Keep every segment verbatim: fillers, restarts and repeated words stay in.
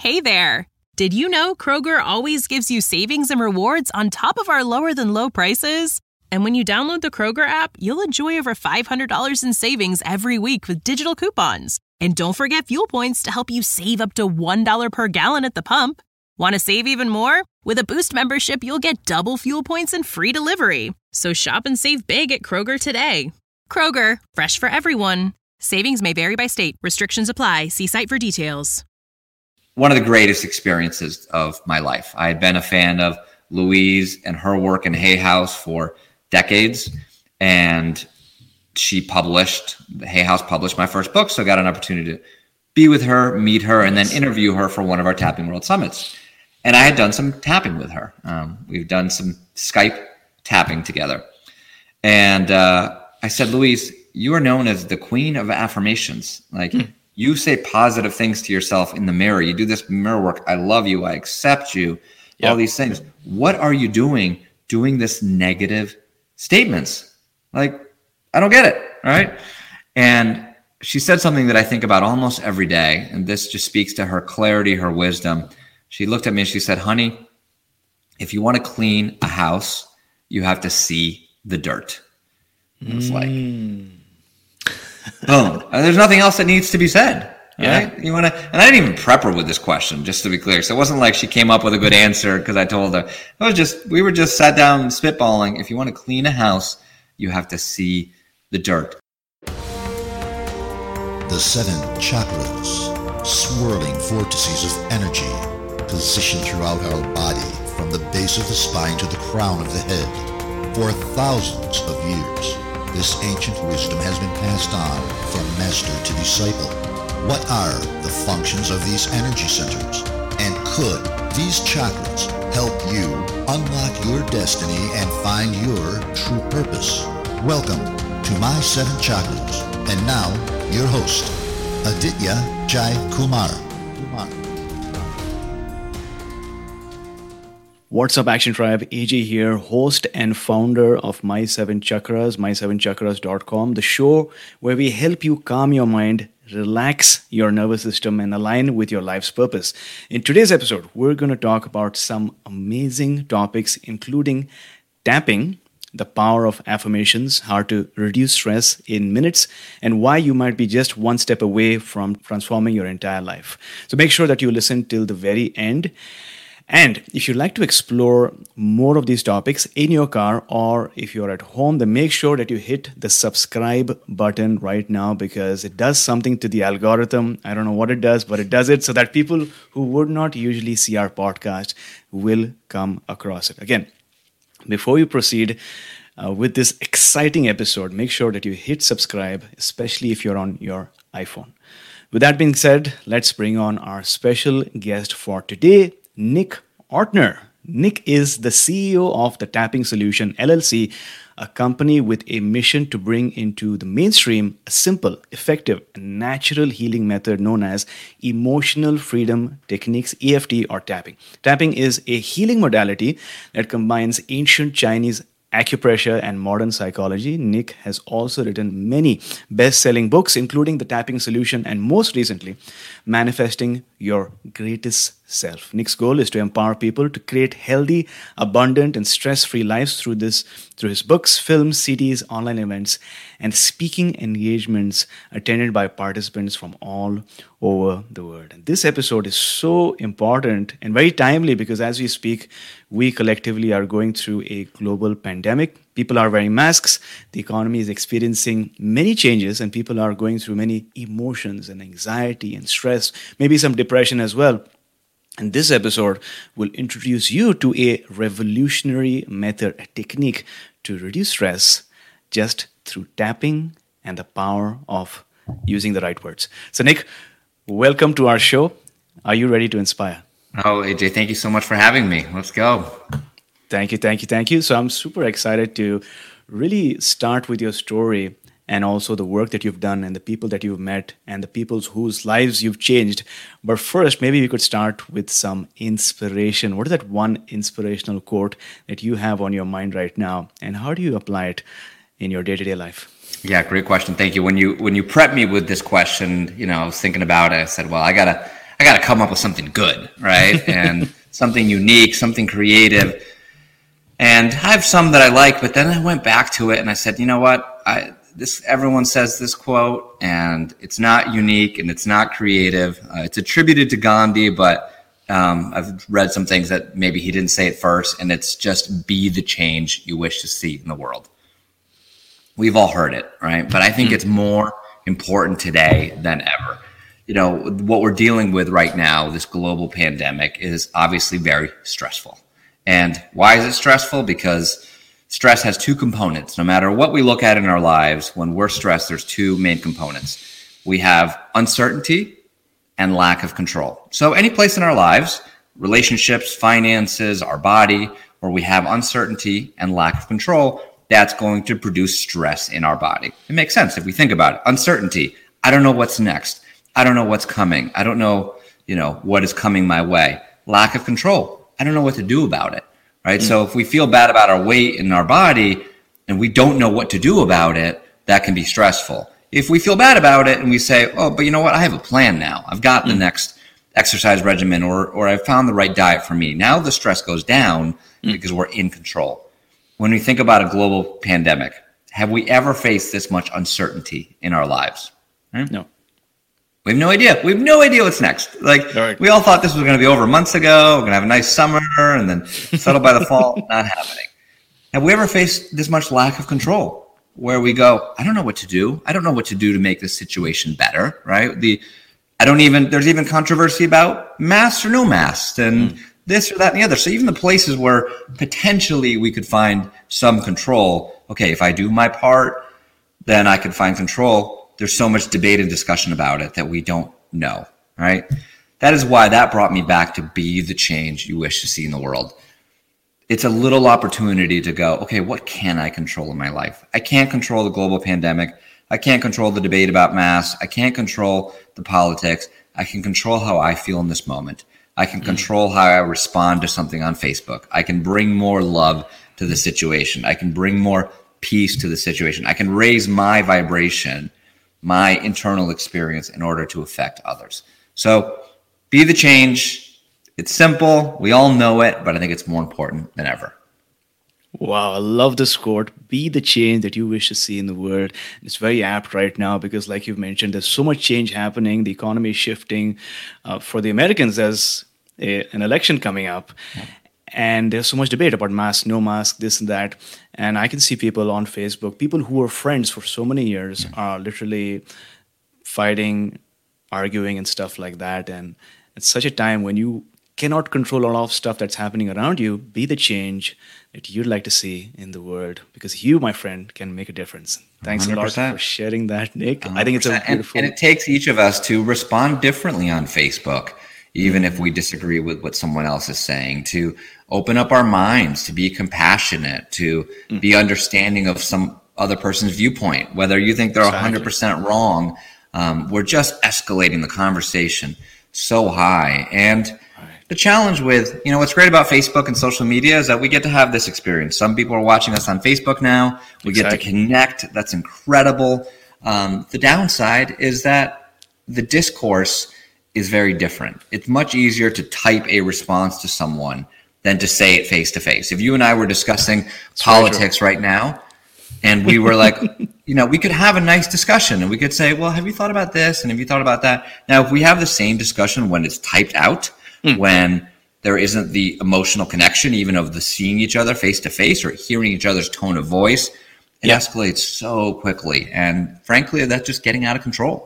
Hey there! Did you know Kroger always gives you savings and rewards on top of our lower-than-low prices? And when you download the Kroger app, you'll enjoy over five hundred dollars in savings every week with digital coupons. And don't forget fuel points to help you save up to one dollar per gallon at the pump. Want to save even more? With a Boost membership, you'll get double fuel points and free delivery. So shop and save big at Kroger today. Kroger, fresh for everyone. Savings may vary by state. Restrictions apply. See site for details. One of the greatest experiences of my life. I had been a fan of Louise and her work in Hay House for decades, and she published, Hay House published my first book, so I got an opportunity to be with her, meet her, and then interview her for one of our Tapping World Summits. And I had done some tapping with her. Um, we've done some Skype tapping together. And uh, I said, Louise, you are known as the queen of affirmations. Like, hmm. You say positive things to yourself in the mirror. You do this mirror work. I love you. I accept you. Yep. All these things. What are you doing, doing this negative statements? Like, I don't get it. All right. And she said something that I think about almost every day. And this just speaks to her clarity, her wisdom. She looked at me and she said, honey, if you want to clean a house, you have to see the dirt. And it's like, mm. boom. There's nothing else that needs to be said. Yeah. Right? You want to, and I didn't even prep her with this question, just to be clear. So it wasn't like she came up with a good answer because I told her. It was just, we were just sat down spitballing. If you want to clean a house, you have to see the dirt. The seven chakras, swirling vortices of energy, positioned throughout our body from the base of the spine to the crown of the head. For thousands of years, this ancient wisdom has been passed on from master to disciple. What are the functions of these energy centers? And could these chakras help you unlock your destiny and find your true purpose? Welcome to My Seven Chakras. And now, your host, Aditya Jai Kumar. Kumar. What's up, Action Tribe? A J here, host and founder of My Seven Chakras, my seven chakras dot com, the show where we help you calm your mind, relax your nervous system, and align with your life's purpose. In today's episode, we're going to talk about some amazing topics, including tapping, the power of affirmations, how to reduce stress in minutes, and why you might be just one step away from transforming your entire life. So make sure that you listen till the very end. And if you'd like to explore more of these topics in your car, or if you're at home, then make sure that you hit the subscribe button right now, because it does something to the algorithm. I don't know what it does, but it does it so that people who would not usually see our podcast will come across it. Again, before you proceed uh, with this exciting episode, make sure that you hit subscribe, especially if you're on your iPhone. With that being said, let's bring on our special guest for today, Nick Ortner. Nick is the C E O of The Tapping Solution, L L C, a company with a mission to bring into the mainstream a simple, effective, and natural healing method known as Emotional Freedom Techniques, E F T, or tapping. Tapping is a healing modality that combines ancient Chinese acupressure and modern psychology. Nick has also written many best-selling books, including The Tapping Solution and, most recently, Manifesting Your Greatest Self. Nick's goal is to empower people to create healthy, abundant, and stress-free lives through this, through his books, films, C Ds, online events, and speaking engagements attended by participants from all over the world. And this episode is so important and very timely because as we speak, we collectively are going through a global pandemic. People are wearing masks, the economy is experiencing many changes, and people are going through many emotions and anxiety and stress, maybe some depression as well. And this episode will introduce you to a revolutionary method, a technique to reduce stress just through tapping and the power of using the right words. So Nick, welcome to our show. Are you ready to inspire? Oh, A J, thank you so much for having me. Let's go. Thank you, thank you, thank you. So I'm super excited to really start with your story and also the work that you've done and the people that you've met and the people whose lives you've changed. But first, maybe we could start with some inspiration. What is that one inspirational quote that you have on your mind right now, and how do you apply it in your day-to-day life? Yeah, great question. Thank you. When you when you prepped me with this question, you know, I was thinking about it. I said, well, I gotta I I got to come up with something good, right? And something unique, something creative. And I have some that I like, but then I went back to it and I said, you know what? I, this everyone says this quote, and it's not unique and it's not creative. Uh, it's attributed to Gandhi, but um, I've read some things that maybe he didn't say it first, and it's just be the change you wish to see in the world. We've all heard it, right? But I think it's more important today than ever. You know, what we're dealing with right now, this global pandemic, is obviously very stressful. And why is it stressful? Because stress has two components. No matter what we look at in our lives, when we're stressed, there's two main components. We have uncertainty and lack of control. So any place in our lives, relationships, finances, our body, where we have uncertainty and lack of control, that's going to produce stress in our body. It makes sense if we think about it. Uncertainty. I don't know what's next. I don't know what's coming. I don't know, you know, what is coming my way. Lack of control. I don't know what to do about it, right? Mm. So if we feel bad about our weight in our body and we don't know what to do about it, that can be stressful. If we feel bad about it and we say, oh, but you know what? I have a plan now. I've got mm. the next exercise regimen, or or I've found the right diet for me. Now the stress goes down mm. because we're in control. When we think about a global pandemic, have we ever faced this much uncertainty in our lives? Right? No. We have no idea. We have no idea what's next. Like, right. We all thought this was going to be over months ago. We're going to have a nice summer and then settle by the fall. Not happening. Have we ever faced this much lack of control where we go, I don't know what to do. I don't know what to do to make this situation better, right? The, I don't even, there's even controversy about masks or no masks and mm. this or that and the other. So even the places where potentially we could find some control, okay, if I do my part, then I could find control. There's so much debate and discussion about it that we don't know, right? That is why that brought me back to be the change you wish to see in the world. It's a little opportunity to go, okay, what can I control in my life? I can't control the global pandemic. I can't control the debate about masks. I can't control the politics. I can control how I feel in this moment. I can control how I respond to something on Facebook. I can bring more love to the situation. I can bring more peace to the situation. I can raise my vibration, my internal experience in order to affect others. So be the change. It's simple. We all know it, but I think it's more important than ever. Wow, I love this quote. Be the change that you wish to see in the world. It's very apt right now because, like you've mentioned, there's so much change happening. The economy is shifting. Uh, for the Americans, there's a, an election coming up. Yeah. And there's so much debate about mask, no mask, this and that. And I can see people on Facebook, people who were friends for so many years mm-hmm. are literally fighting, arguing and stuff like that. And it's such a time when you cannot control a lot of stuff that's happening around you. Be the change that you'd like to see in the world, because you, my friend, can make a difference. Thanks one hundred percent. A lot for sharing that, Nick. one hundred percent. I think it's a beautiful... And, and it takes each of us to respond differently on Facebook, even if we disagree with what someone else is saying, to open up our minds, to be compassionate, to mm. be understanding of some other person's viewpoint, whether you think they're exactly. one hundred percent wrong. Um, we're just escalating the conversation so high. And right. the challenge with, you know, what's great about Facebook and social media is that we get to have this experience. Some people are watching us on Facebook now. We exactly. get to connect. That's incredible. Um, the downside is that the discourse is very different. It's much easier to type a response to someone than to say it face to face. If you and I were discussing That's politics right now, and we were like, you know, we could have a nice discussion and we could say, well, have you thought about this? And have you thought about that? Now, if we have the same discussion when it's typed out, mm. when there isn't the emotional connection, even of the seeing each other face to face or hearing each other's tone of voice, it yeah. escalates so quickly. And frankly, that's just getting out of control.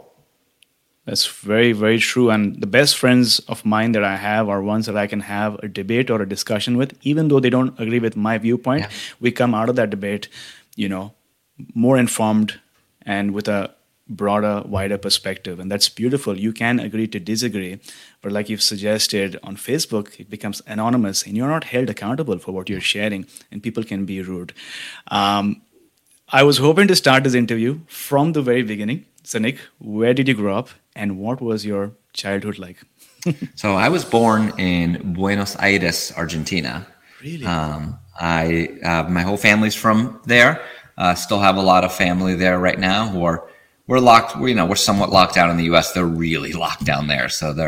That's very, very true. And the best friends of mine that I have are ones that I can have a debate or a discussion with, even though they don't agree with my viewpoint. Yeah. We come out of that debate, you know, more informed and with a broader, wider perspective. And that's beautiful. You can agree to disagree. But like you've suggested on Facebook, it becomes anonymous and you're not held accountable for what you're sharing, and people can be rude. Um, I was hoping to start this interview from the very beginning. So Nick, where did you grow up and what was your childhood like? So I was born in Buenos Aires, Argentina. Really? Um, I uh, my whole family's from there. Uh, still have a lot of family there right now who are we're locked. You know, we're somewhat locked down in the U S. They're really locked down there, so they're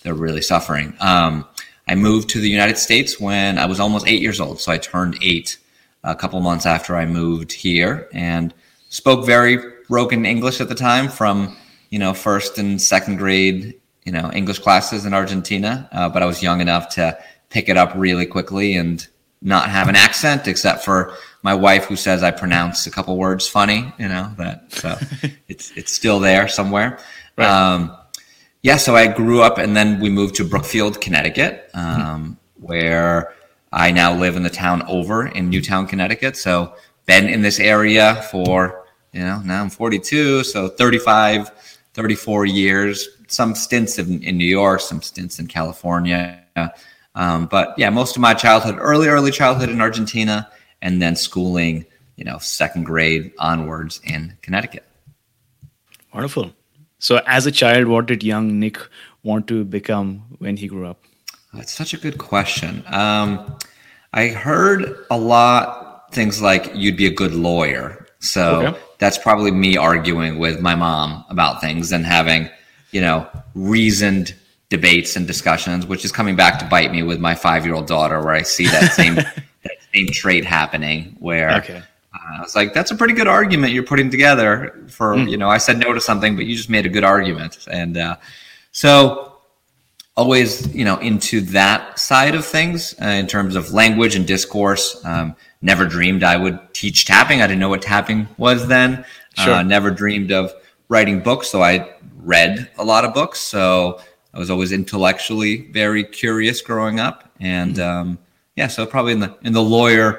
they're really suffering. Um, I moved to the United States when I was almost eight years old. So I turned eight a couple months after I moved here, and spoke very broken English at the time from, you know, first and second grade, you know, English classes in Argentina. Uh, but I was young enough to pick it up really quickly and not have an accent, except for my wife, who says I pronounce a couple words funny, you know, that, so it's, it's still there somewhere. Right. Um, yeah. So I grew up, and then we moved to Brookfield, Connecticut, um, mm-hmm. where I now live in the town over in Newtown, Connecticut. So been in this area for, you know, now I'm forty-two. So thirty-five, thirty-four years, some stints in, in New York, some stints in California. Um, but yeah, most of my childhood, early, early childhood in Argentina, and then schooling, you know, second grade onwards in Connecticut. Wonderful. So as a child, what did young Nick want to become when he grew up? That's such a good question. Um, I heard a lot things like you'd be a good lawyer. So okay. That's probably me arguing with my mom about things and having, you know, reasoned debates and discussions, which is coming back to bite me with my five-year-old daughter, where I see that same that same trait happening where okay. uh, I was like, that's a pretty good argument you're putting together for, mm. you know, I said no to something, but you just made a good argument. And uh, so always, you know, into that side of things uh, in terms of language and discourse. Um, never dreamed I would teach tapping. I didn't know what tapping was then. Sure. Uh, never dreamed of writing books. So I read a lot of books. So I was always intellectually very curious growing up. And mm-hmm. um, yeah, so probably in the in the lawyer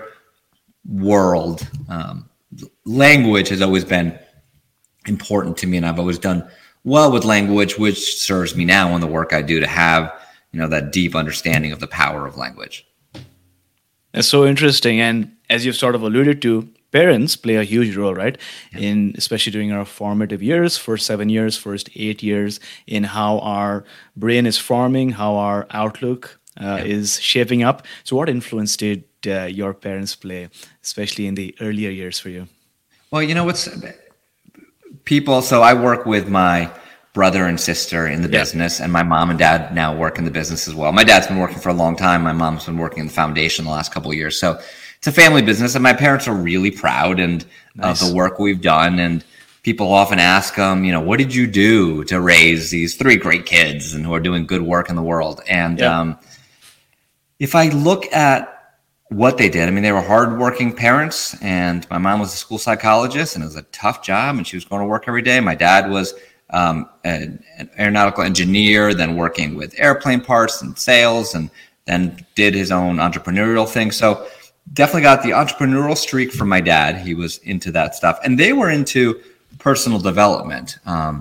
world, um, language has always been important to me. And I've always done well with language, which serves me now in the work I do to have, you know, that deep understanding of the power of language. That's so interesting. And as you've sort of alluded to, parents play a huge role, right? Yeah. In especially during our formative years, first seven years, first eight years, in how our brain is forming, how our outlook uh, yeah. is shaping up. So what influence did uh, your parents play, especially in the earlier years for you? Well, you know, what's people, so I work with my brother and sister in the yeah. business, and my mom and dad now work in the business as well. My dad's been working for a long time. My mom's been working in the foundation the last couple of years. So it's a family business, and my parents are really proud and nice. of the work we've done. And people often ask them, you know, what did you do to raise these three great kids and who are doing good work in the world? And yeah. um, if I look at what they did, I mean, they were hardworking parents, and my mom was a school psychologist, and it was a tough job, and she was going to work every day. My dad was um, an, an aeronautical engineer, then working with airplane parts and sales, and then did his own entrepreneurial thing. So definitely got the entrepreneurial streak from my dad. He was into that stuff, and they were into personal development, um,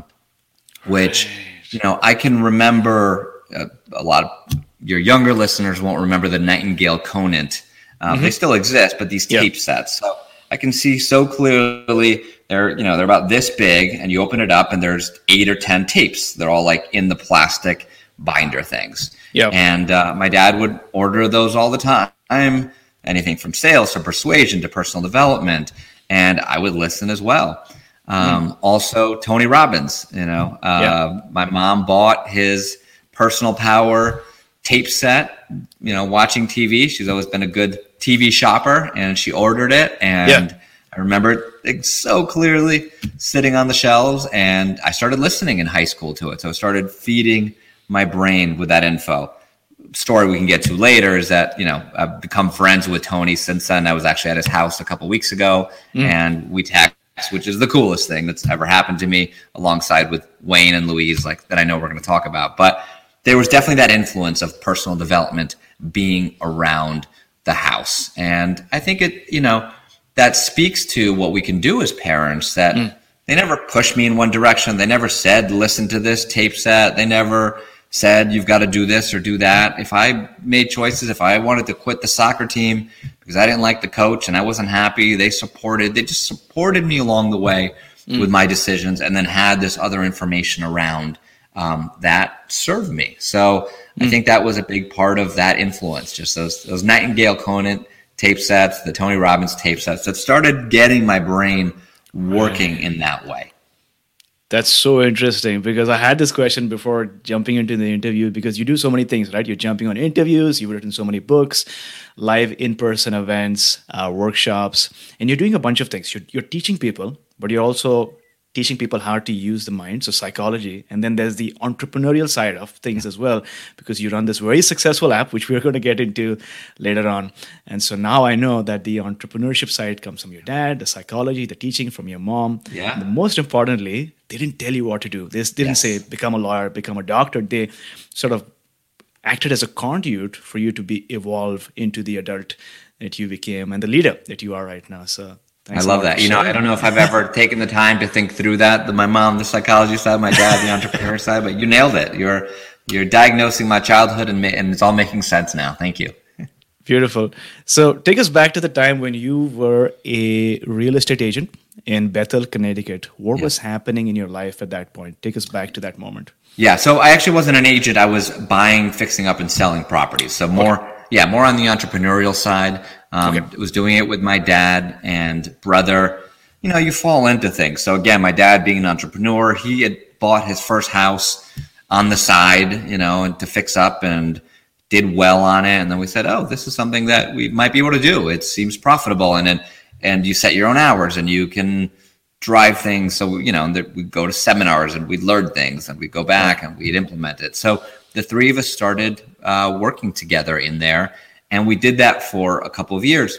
which, you know, I can remember a, a lot of your younger listeners won't remember the Nightingale Conant. Um, mm-hmm. They still exist, but these tape yep. sets. So I can see so clearly they're, you know, they're about this big, and you open it up and there's eight or ten tapes. They're all like in the plastic binder things. Yep. And uh, my dad would order those all the time, anything from sales to persuasion to personal development. And I would listen as well. Um, mm. Also, Tony Robbins, you know, uh, yep. my mom bought his Personal Power tape set, you know, watching T V. She's always been a good T V shopper, and she ordered it. And yeah. I remember it so clearly sitting on the shelves, and I started listening in high school to it. So I started feeding my brain with that info. Story we can get to later is that, you know, I've become friends with Tony since then. I was actually at his house a couple weeks ago, mm. and we text, which is the coolest thing that's ever happened to me, alongside with Wayne and Louise, like that I know we're going to talk about. But there was definitely that influence of personal development being around the house. And I think it, you know, that speaks to what we can do as parents, that mm. they never pushed me in one direction. They never said, listen to this tape set. They never said, you've got to do this or do that. If I made choices, if I wanted to quit the soccer team because I didn't like the coach and I wasn't happy, they supported, they just supported me along the way mm. with my decisions, and then had this other information around Um, that served me. So mm. I think that was a big part of that influence, just those those Nightingale Conant tape sets, the Tony Robbins tape sets that started getting my brain working right. in that way. That's so interesting because I had this question before jumping into the interview because you do so many things, right? You're jumping on interviews, you've written so many books, live in-person events, uh, workshops, and you're doing a bunch of things. You're, you're teaching people, but you're also teaching people how to use the mind, so psychology. And then there's the entrepreneurial side of things as well, because you run this very successful app, which we're going to get into later on. And so now I know that the entrepreneurship side comes from your dad, the psychology, the teaching from your mom. Yeah. And most importantly, they didn't tell you what to do. They didn't Yes. say, become a lawyer, become a doctor. They sort of acted as a conduit for you to be evolve into the adult that you became and the leader that you are right now. So I love that. You know, I don't know if I've ever taken the time to think through that. The, my mom, the psychology side, my dad, the entrepreneur side, but you nailed it. You're you're diagnosing my childhood and, ma- and it's all making sense now. Thank you. Beautiful. So take us back to the time when you were a real estate agent in Bethel, Connecticut. What Yeah. was happening in your life at that point? Take us back to that moment. Yeah. So I actually wasn't an agent. I was buying, fixing up, and selling properties. So more, okay. yeah, more on the entrepreneurial side. Um, Okay. was doing it with my dad and brother. You know, you fall into things. So again, my dad being an entrepreneur, he had bought his first house on the side, you know, and to fix up and did well on it. And then we said, oh, this is something that we might be able to do. It seems profitable. And then, and you set your own hours and you can drive things. So, you know, we'd go to seminars and we'd learn things and we'd go back and we'd implement it. So the three of us started uh, working together in there. And we did that for a couple of years.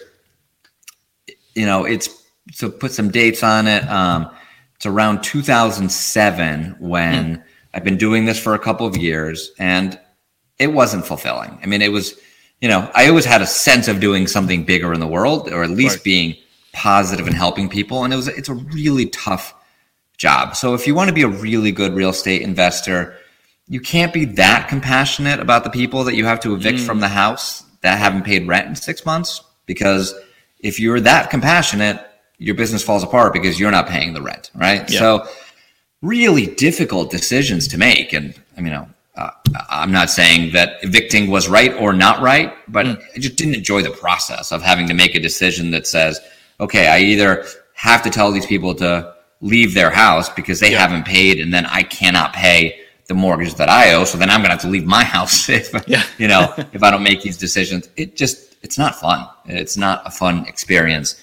You know, it's to put some dates on it. Um, it's around two thousand seven when mm. I've been doing this for a couple of years and it wasn't fulfilling. I mean, it was, you know, I always had a sense of doing something bigger in the world, or at least right. being positive and helping people. And it was, it's a really tough job. So if you want to be a really good real estate investor, you can't be that compassionate about the people that you have to evict mm. from the house that haven't paid rent in six months. Because if you're that compassionate, your business falls apart because you're not paying the rent, right? Yeah. So really difficult decisions to make. And I mean, you know, uh, I'm not saying that evicting was right or not right, but mm. I just didn't enjoy the process of having to make a decision that says, okay, I either have to tell these people to leave their house because they yeah. haven't paid, and then I cannot pay the mortgage that I owe. So then I'm going to have to leave my house if, yeah. you know, if I don't make these decisions. It just, it's not fun. It's not a fun experience.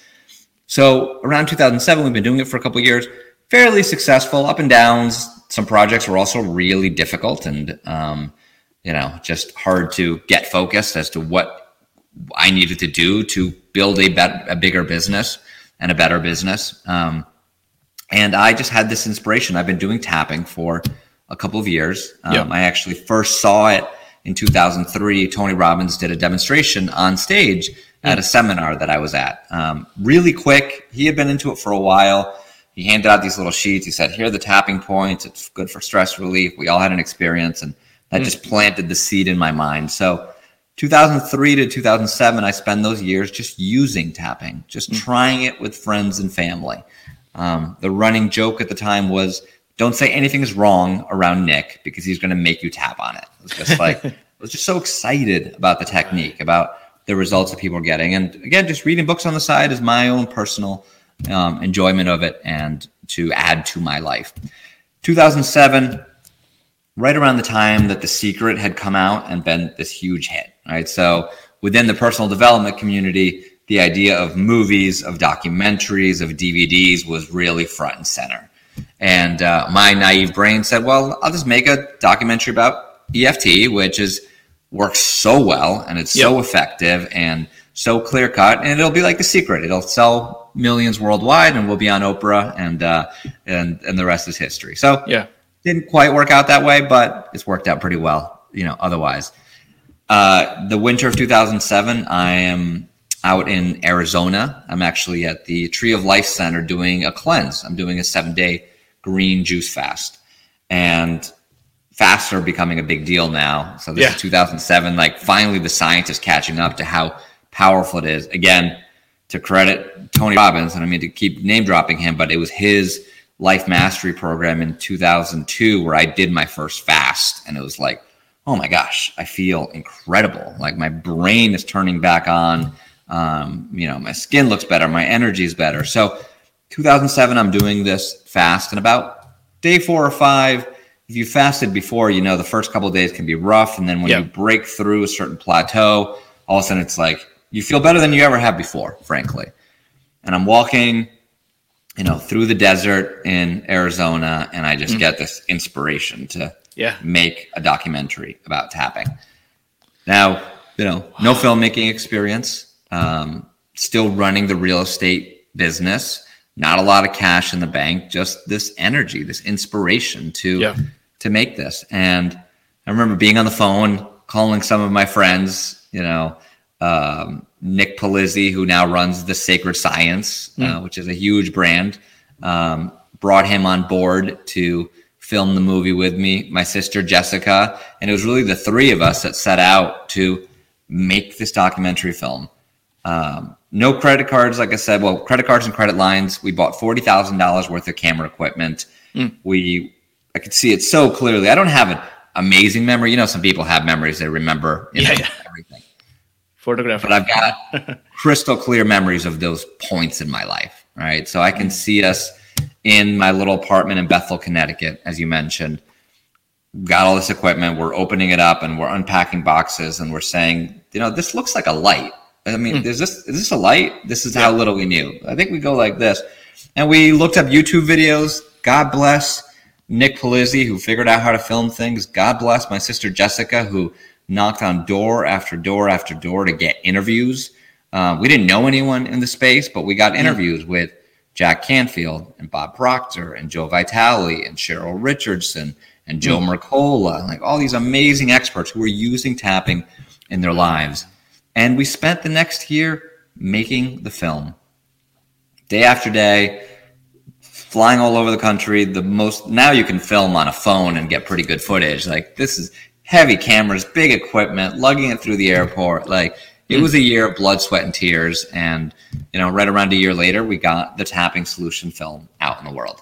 So around two thousand seven, we've been doing it for a couple of years, fairly successful, up and downs. Some projects were also really difficult and, um, you know, just hard to get focused as to what I needed to do to build a better, a bigger business and a better business. Um, and I just had this inspiration. I've been doing tapping for a couple of years. Um, yep. I actually first saw it in two thousand three. Tony Robbins did a demonstration on stage at a seminar that I was at. Um, really quick. He had been into it for a while. He handed out these little sheets. He said, here are the tapping points. It's good for stress relief. We all had an experience, and that mm. just planted the seed in my mind. So two thousand three to two thousand seven, I spent those years just using tapping, just mm. trying it with friends and family. Um, the running joke at the time was, don't say anything is wrong around Nick because he's going to make you tap on it. It was just like, I was just so excited about the technique, about the results that people are getting. And again, just reading books on the side is my own personal um, enjoyment of it and to add to my life. two thousand seven, right around the time that The Secret had come out and been this huge hit, right? So within the personal development community, the idea of movies, of documentaries, of D V Ds was really front and center. And uh, my naive brain said, well, I'll just make a documentary about E F T, which is works so well and it's yep. so effective and so clear cut, and it'll be like The Secret. It'll sell millions worldwide, and we'll be on Oprah, and uh, and and the rest is history. So yeah, didn't quite work out that way, but it's worked out pretty well, you know. Otherwise, uh, the winter of two thousand seven, I am out in Arizona. I'm actually at the Tree of Life Center doing a cleanse. I'm doing a seven-day green juice fast, and fasts are becoming a big deal now. So this yeah. is two thousand seven. Like finally, the science is catching up to how powerful it is. Again, to credit Tony Robbins, and I mean to keep name dropping him, but it was his life mastery program in two thousand two where I did my first fast, and it was like, oh my gosh, I feel incredible. Like my brain is turning back on. Um, you know, my skin looks better, my energy is better. So two thousand seven, I'm doing this fast, and about day four or five, if you fasted before, you know the first couple of days can be rough. And then when yeah. you break through a certain plateau, all of a sudden it's like you feel better than you ever have before, frankly. And I'm walking, you know, through the desert in Arizona, and I just mm. get this inspiration to yeah. make a documentary about tapping. Now, you know, no wow. filmmaking experience, um, still running the real estate business, not a lot of cash in the bank, just this energy, this inspiration to yeah. to make this. And I remember being on the phone, calling some of my friends, you know, um, Nick Palizzi, who now runs The Sacred Science, mm. uh, which is a huge brand, um, brought him on board to film the movie with me, my sister Jessica, and it was really the three of us that set out to make this documentary film. Um, no credit cards, like I said, well, credit cards and credit lines. We bought forty thousand dollars worth of camera equipment. Mm. We, I could see it so clearly. I don't have an amazing memory. You know, some people have memories. They remember you yeah, know, yeah. everything. Photographer. But I've got crystal clear memories of those points in my life, right? So I can see us in my little apartment in Bethel, Connecticut, as you mentioned. Got all this equipment. We're opening it up and we're unpacking boxes and we're saying, you know, this looks like a light. I mean, mm. is this is this a light? This is yeah. how little we knew. I think we go like this. And we looked up YouTube videos. God bless Nick Palizzi, who figured out how to film things. God bless my sister Jessica, who knocked on door after door after door to get interviews. Uh, we didn't know anyone in the space, but we got interviews mm. with Jack Canfield and Bob Proctor and Joe Vitale and Cheryl Richardson and Joe mm. Mercola, like all these amazing experts who were using tapping in their lives. And we spent the next year making the film. Day after day, flying all over the country. The most now you can film on a phone and get pretty good footage. Like this is heavy cameras, big equipment, lugging it through the airport. Like it was a year of blood, sweat, and tears. And, you know, right around a year later, we got the Tapping Solution film out in the world.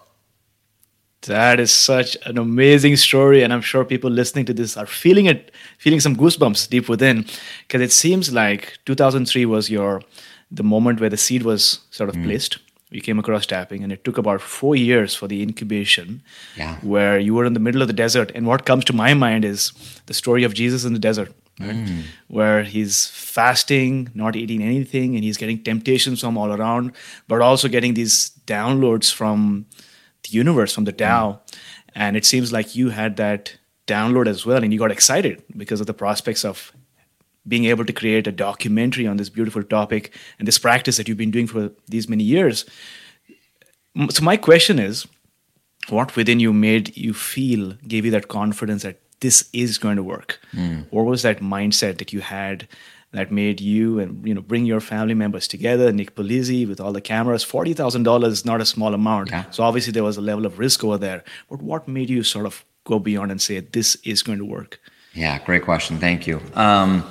That is such an amazing story. And I'm sure people listening to this are feeling it, feeling some goosebumps deep within. Because it seems like two thousand three was your the moment where the seed was sort of mm. placed. You came across tapping, and it took about four years for the incubation, yeah. where you were in the middle of the desert. And what comes to my mind is the story of Jesus in the desert. Right? Mm. Where he's fasting, not eating anything, and he's getting temptations from all around, but also getting these downloads from the universe, from the Tao. Mm. And it seems like you had that download as well, and you got excited because of the prospects of being able to create a documentary on this beautiful topic and this practice that you've been doing for these many years. So my question is, what within you made you feel, gave you that confidence that this is going to work? Mm. What was that mindset that you had that made you and you know bring your family members together? Nick Palizzi with all the cameras, forty thousand dollars is not a small amount. Yeah. So obviously there was a level of risk over there. But what made you sort of go beyond and say this is going to work? Yeah, great question. Thank you. Um,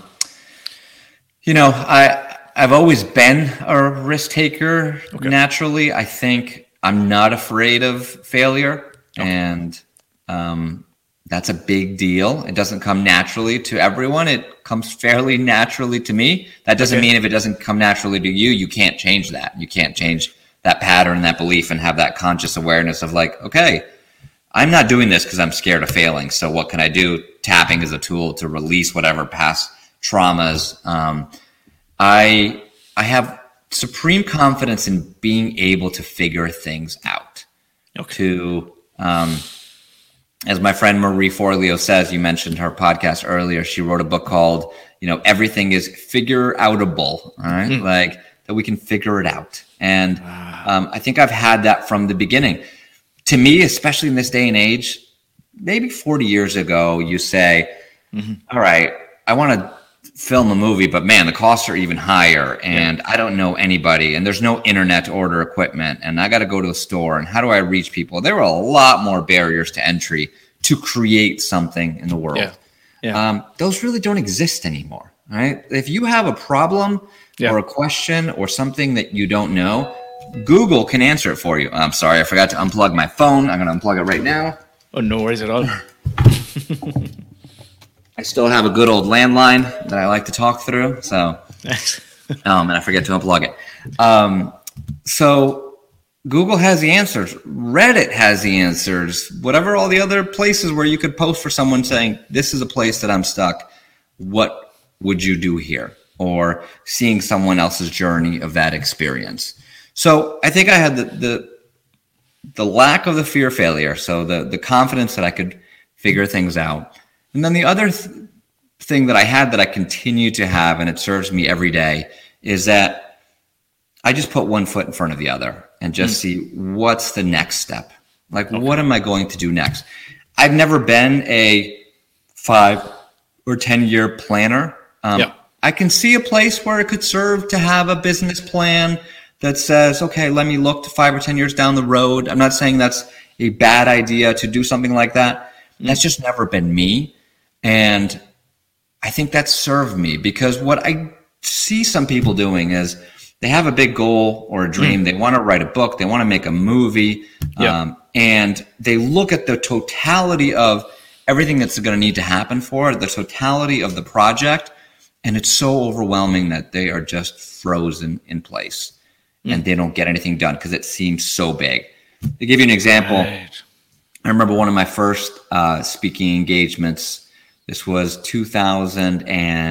you know, I I've always been a risk taker okay. naturally. I think I'm not afraid of failure, okay. and um, that's a big deal. It doesn't come naturally to everyone. It comes fairly naturally to me. That doesn't okay. mean if it doesn't come naturally to you, you can't change that. You can't change that pattern, that belief, and have that conscious awareness of like, okay, I'm not doing this because I'm scared of failing. So what can I do? Tapping is a tool to release whatever past traumas. Um, I I have supreme confidence in being able to figure things out. Okay. To um, as my friend Marie Forleo says, you mentioned her podcast earlier. She wrote a book called, you know, Everything is Figure Outable. All right, mm. like that we can figure it out. And um, I think I've had that from the beginning. To me, especially in this day and age, maybe forty years ago, you say, mm-hmm. all right, I want to film a movie, but man, the costs are even higher and yeah. I don't know anybody and there's no internet to order equipment and I got to go to a store and how do I reach people? There were a lot more barriers to entry to create something in the world. Yeah. Yeah. Um, those really don't exist anymore, right? If you have a problem yeah. or a question or something that you don't know, Google can answer it for you. I'm sorry, I forgot to unplug my phone. I'm going to unplug it right now. Oh, no worries at all. I still have a good old landline that I like to talk through. So, um, and I forget to unplug it. Um, so Google has the answers. Reddit has the answers. Whatever all the other places where you could post for someone saying, this is a place that I'm stuck. What would you do here? Or seeing someone else's journey of that experience. So I think I had the the, the lack of the fear of failure. So the, the confidence that I could figure things out. And then the other th- thing that I had that I continue to have, and it serves me every day, is that I just put one foot in front of the other and just mm. see what's the next step. Like, okay. What am I going to do next? I've never been a five or ten year planner. Um, yeah. I can see a place where it could serve to have a business plan that says, okay, let me look to five or ten years down the road. I'm not saying that's a bad idea to do something like that. Mm. That's just never been me. And I think that's served me, because what I see some people doing is they have a big goal or a dream. Mm. They want to write a book. They want to make a movie. Yeah. Um, and they look at the totality of everything that's going to need to happen for it, the totality of the project. And it's so overwhelming that they are just frozen in place mm. and they don't get anything done because it seems so big. To give you an example, right. I remember one of my first uh, speaking engagements. This was two thousand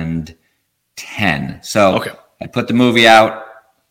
ten. So okay. I put the movie out.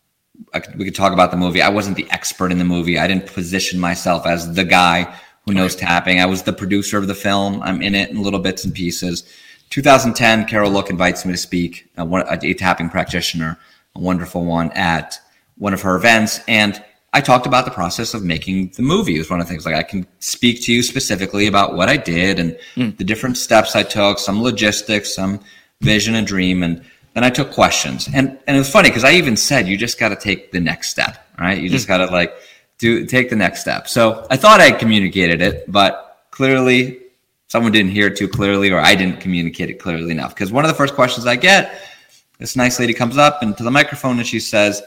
I could, we could talk about the movie. I wasn't the expert in the movie. I didn't position myself as the guy who knows okay. tapping. I was the producer of the film. I'm in it in little bits and pieces. two thousand ten, Carol Look invites me to speak, a, a tapping practitioner, a wonderful one, at one of her events. And I talked about the process of making the movie. It was one of the things, like, I can speak to you specifically about what I did and mm. the different steps I took, some logistics, some vision and dream. And then I took questions. And and it was funny because I even said, you just got to take the next step, right? You just mm. got to like do take the next step. So I thought I communicated it, but clearly someone didn't hear it too clearly, or I didn't communicate it clearly enough. Because one of the first questions I get, this nice lady comes up into the microphone and she says,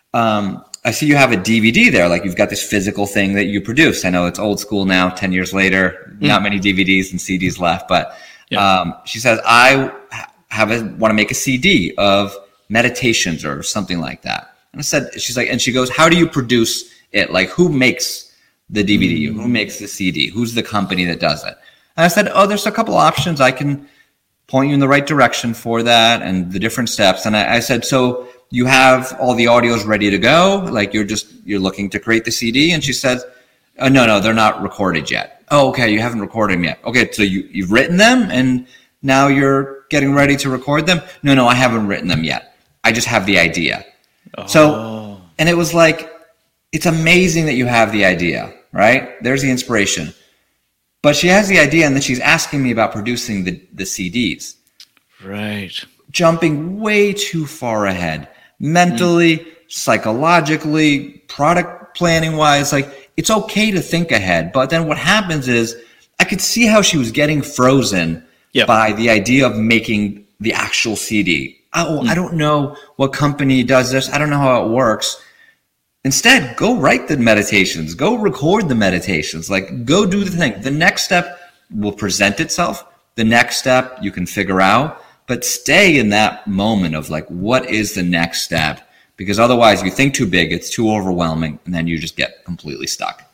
um, I see you have a D V D there. Like, you've got this physical thing that you produce. I know it's old school now, ten years later, mm. not many D V Ds and C Ds left. But yeah. um, she says, I have a, want to make a C D of meditations or something like that. And I said, she's like, and she goes, how do you produce it? Like, who makes the D V D? Mm. Who makes the C D? Who's the company that does it? And I said, oh, there's a couple options. I can point you in the right direction for that and the different steps. And I, I said, so you have all the audios ready to go? Like, you're just, you're looking to create the C D? And she said, oh, no, no, they're not recorded yet. Oh, okay. You haven't recorded them yet. Okay. So you, you've written them and now you're getting ready to record them? No, no, I haven't written them yet. I just have the idea. Oh. So, and it was like, it's amazing that you have the idea, right? There's the inspiration. But she has the idea, and then she's asking me about producing the, the C Ds. Right. Jumping way too far ahead. Mentally, mm. psychologically, product planning wise. Like, it's okay to think ahead. But then what happens is, I could see how she was getting frozen yep. by the idea of making the actual C D. Oh, mm. I don't know what company does this. I don't know how it works. Instead, go write the meditations, go record the meditations, like, go do the thing. The next step will present itself. The next step you can figure out, but stay in that moment of like, what is the next step? Because otherwise you think too big, it's too overwhelming, and then you just get completely stuck.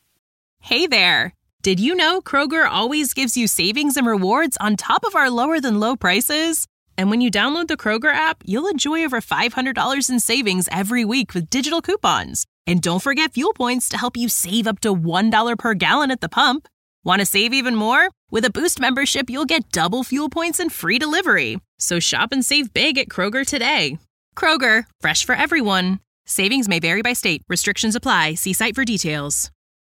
Hey there. Did you know Kroger always gives you savings and rewards on top of our lower than low prices? And when you download the Kroger app, you'll enjoy over five hundred dollars in savings every week with digital coupons. And don't forget fuel points to help you save up to one dollar per gallon at the pump. Want to save even more? With a Boost membership, you'll get double fuel points and free delivery. So shop and save big at Kroger today. Kroger, fresh for everyone. Savings may vary by state. Restrictions apply. See site for details.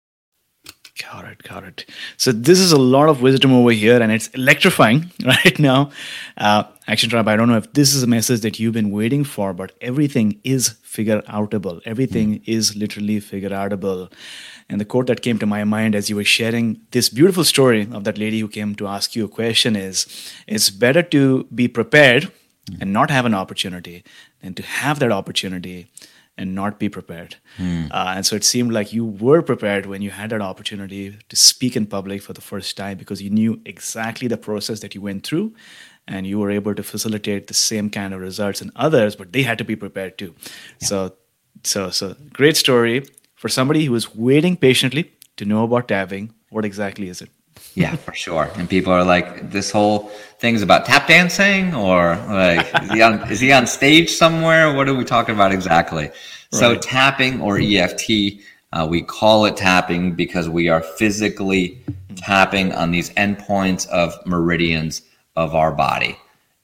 Got it, got it. So this is a lot of wisdom over here, and it's electrifying right now. Uh, Action Tribe, I don't know if this is a message that you've been waiting for, but everything is figure-outable. Everything mm. is literally figure-outable. And the quote that came to my mind as you were sharing this beautiful story of that lady who came to ask you a question is, it's better to be prepared mm. and not have an opportunity than to have that opportunity and not be prepared. Mm. Uh, and so it seemed like you were prepared when you had that opportunity to speak in public for the first time, because you knew exactly the process that you went through, and you were able to facilitate the same kind of results in others, but they had to be prepared too. Yeah. So, so, so great story for somebody who is waiting patiently to know about tapping, what exactly is it? Yeah, for sure. And people are like, this whole thing's about tap dancing, or like, is he on, is he on stage somewhere? What are we talking about exactly? Right. So tapping, or E F T, uh, we call it tapping because we are physically tapping on these endpoints of meridians of our body.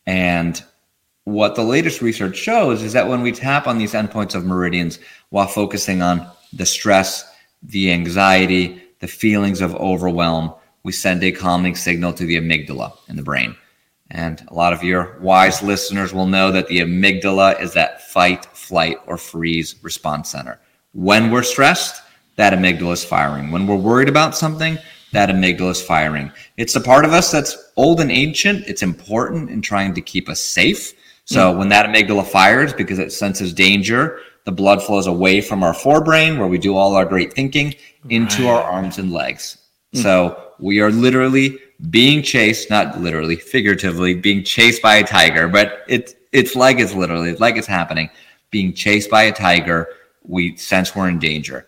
And what the latest research shows is that when we tap on these endpoints of meridians while focusing on the stress, the anxiety, the feelings of overwhelm, we send a calming signal to the amygdala in the brain. And a lot of your wise listeners will know that the amygdala is that fight, flight, or freeze response center. When we're stressed, that amygdala is firing. When we're worried about something, that amygdala is firing. It's the part of us that's old and ancient. It's important in trying to keep us safe. So mm. when that amygdala fires because it senses danger, the blood flows away from our forebrain, where we do all our great thinking, into right. our arms and legs. Mm. So we are literally being chased, not literally, figuratively, being chased by a tiger, but it's it's like it's literally, it's like it's happening. Being chased by a tiger, we sense we're in danger.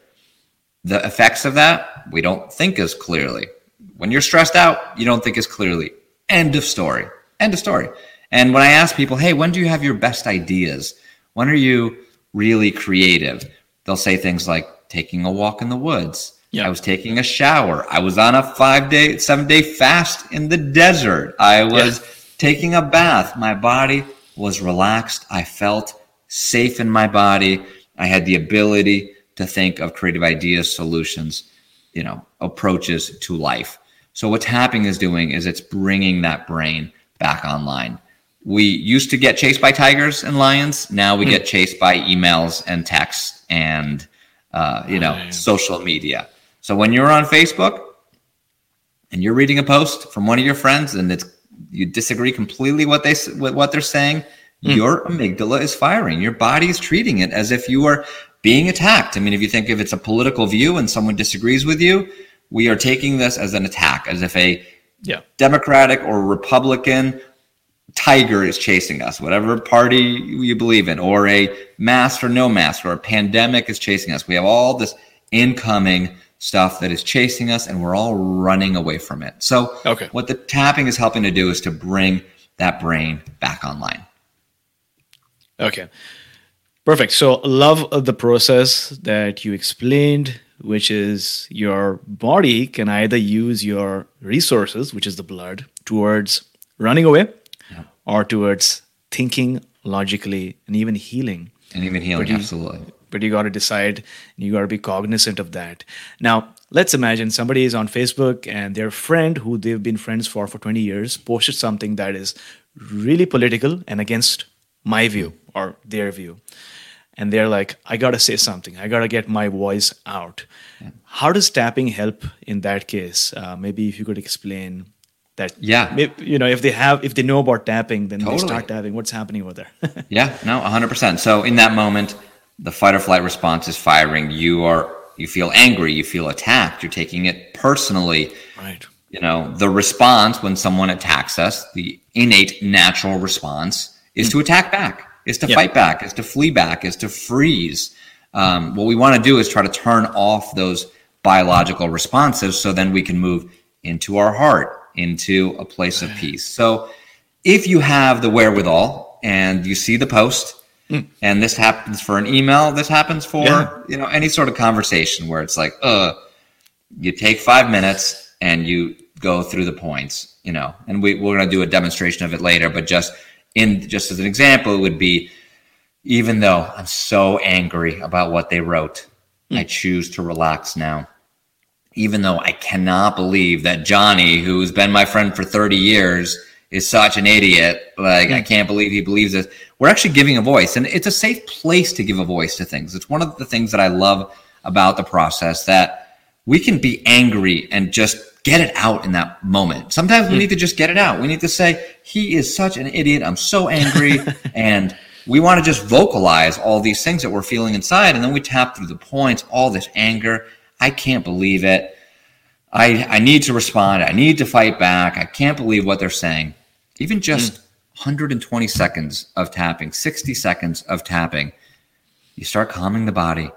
The effects of that, we don't think as clearly. When you're stressed out, you don't think as clearly. End of story. End of story. And when I ask people, hey, when do you have your best ideas? When are you really creative? They'll say things like taking a walk in the woods. Yeah. I was taking a shower. I was on a five day, seven day fast in the desert. I was yeah. taking a bath. My body was relaxed. I felt safe in my body. I had the ability to think of creative ideas, solutions, you know, approaches to life. So what tapping is doing is it's bringing that brain back online. We used to get chased by tigers and lions. Now we mm. get chased by emails and texts and, uh, you know, right. social media. So when you're on Facebook and you're reading a post from one of your friends and it's you disagree completely what they with what they're saying, mm. your amygdala is firing. Your body is treating it as if you are being attacked. I mean, if you think if it's a political view and someone disagrees with you, we are taking this as an attack, as if a yeah. Democratic or Republican tiger is chasing us, whatever party you believe in, or a mask or no mask, or a pandemic is chasing us. We have all this incoming stuff that is chasing us, and we're all running away from it. So okay. what the tapping is helping to do is to bring that brain back online. Okay. Perfect. So love the process that you explained, which is your body can either use your resources, which is the blood, towards running away yeah. or towards thinking logically and even healing. And even healing, but you, absolutely. But you got to decide, and you got to be cognizant of that. Now, let's imagine somebody is on Facebook and their friend, who they've been friends for for twenty years, posted something that is really political and against my view or their view. And they're like, I got to say something. I got to get my voice out. Yeah. How does tapping help in that case? Uh, maybe if you could explain that. Yeah. Maybe, you know, if they have, if they know about tapping, then totally. They start tapping. What's happening over there? yeah, no, one hundred percent. So in that moment, the fight or flight response is firing. You are, you feel angry. You feel attacked. You're taking it personally. Right. You know, the response when someone attacks us, the innate natural response is mm. to attack back. Is to yep. fight back, is to flee back, is to freeze. Um, what we want to do is try to turn off those biological responses so then we can move into our heart, into a place of peace. So if you have the wherewithal and you see the post, mm. and this happens for an email, this happens for yeah. you know any sort of conversation where it's like, uh, you take five minutes and you go through the points, you know, and we, we're going to do a demonstration of it later, but just In just as an example, it would be, even though I'm so angry about what they wrote, mm. I choose to relax now. Even though I cannot believe that Johnny, who's been my friend for thirty years, is such an idiot. Like, mm. I can't believe he believes this. We're actually giving a voice, and it's a safe place to give a voice to things. It's one of the things that I love about the process, that we can be angry and just get it out in that moment. Sometimes we need to just get it out. We need to say, he is such an idiot. I'm so angry. And we want to just vocalize all these things that we're feeling inside. And then we tap through the points, all this anger. I can't believe it. I, I need to respond. I need to fight back. I can't believe what they're saying. Even just mm. one hundred twenty seconds of tapping, sixty seconds of tapping, you start calming the body.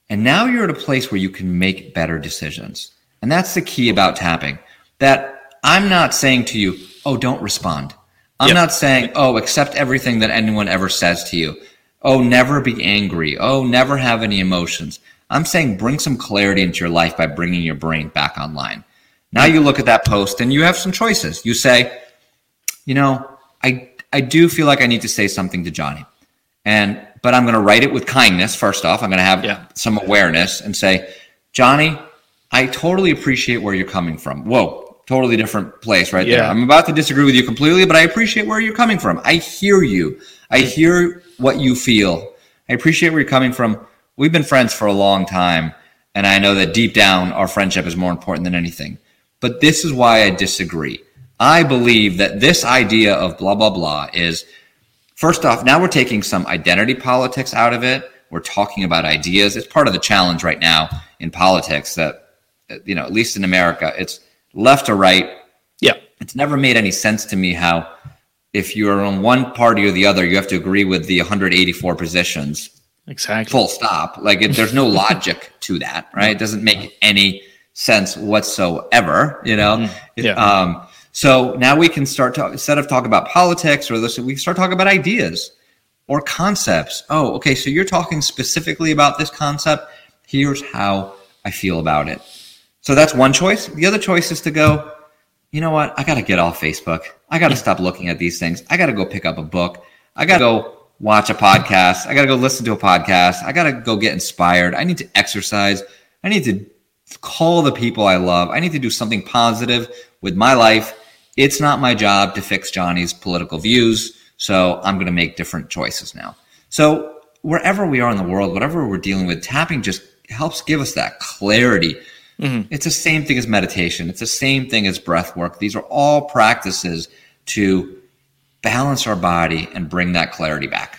And now you're at a place where you can make better decisions. And that's the key about tapping, that I'm not saying to you, oh, don't respond. I'm yep. not saying, oh, accept everything that anyone ever says to you. Oh, never be angry. Oh, never have any emotions. I'm saying bring some clarity into your life by bringing your brain back online. Now you look at that post and you have some choices. You say, you know, I I do feel like I need to say something to Johnny. And but I'm going to write it with kindness. First off, I'm going to have yeah. some awareness and say, Johnny, I totally appreciate where you're coming from. Whoa, totally different place right yeah. there. I'm about to disagree with you completely, but I appreciate where you're coming from. I hear you. I hear what you feel. I appreciate where you're coming from. We've been friends for a long time, and I know that deep down our friendship is more important than anything. But this is why I disagree. I believe that this idea of blah, blah, blah is, first off, now we're taking some identity politics out of it. We're talking about ideas. It's part of the challenge right now in politics that, you know, at least in America, it's left or right. Yeah. It's never made any sense to me how if you're on one party or the other, you have to agree with the one hundred eighty-four positions. Exactly. Full stop. Like it, there's no logic to that, right? It doesn't make any sense whatsoever, you know? Mm, yeah. Um, so now we can start to, instead of talking about politics or this, we can start talking about ideas or concepts. Oh, okay. So you're talking specifically about this concept. Here's how I feel about it. So that's one choice. The other choice is to go, you know what? I got to get off Facebook. I got to stop looking at these things. I got to go pick up a book. I got to go watch a podcast. I got to go listen to a podcast. I got to go get inspired. I need to exercise. I need to call the people I love. I need to do something positive with my life. It's not my job to fix Johnny's political views. So I'm going to make different choices now. So wherever we are in the world, whatever we're dealing with, tapping just helps give us that clarity. Mm-hmm. It's the same thing as meditation. It's the same thing as breath work. These are all practices to balance our body and bring that clarity back.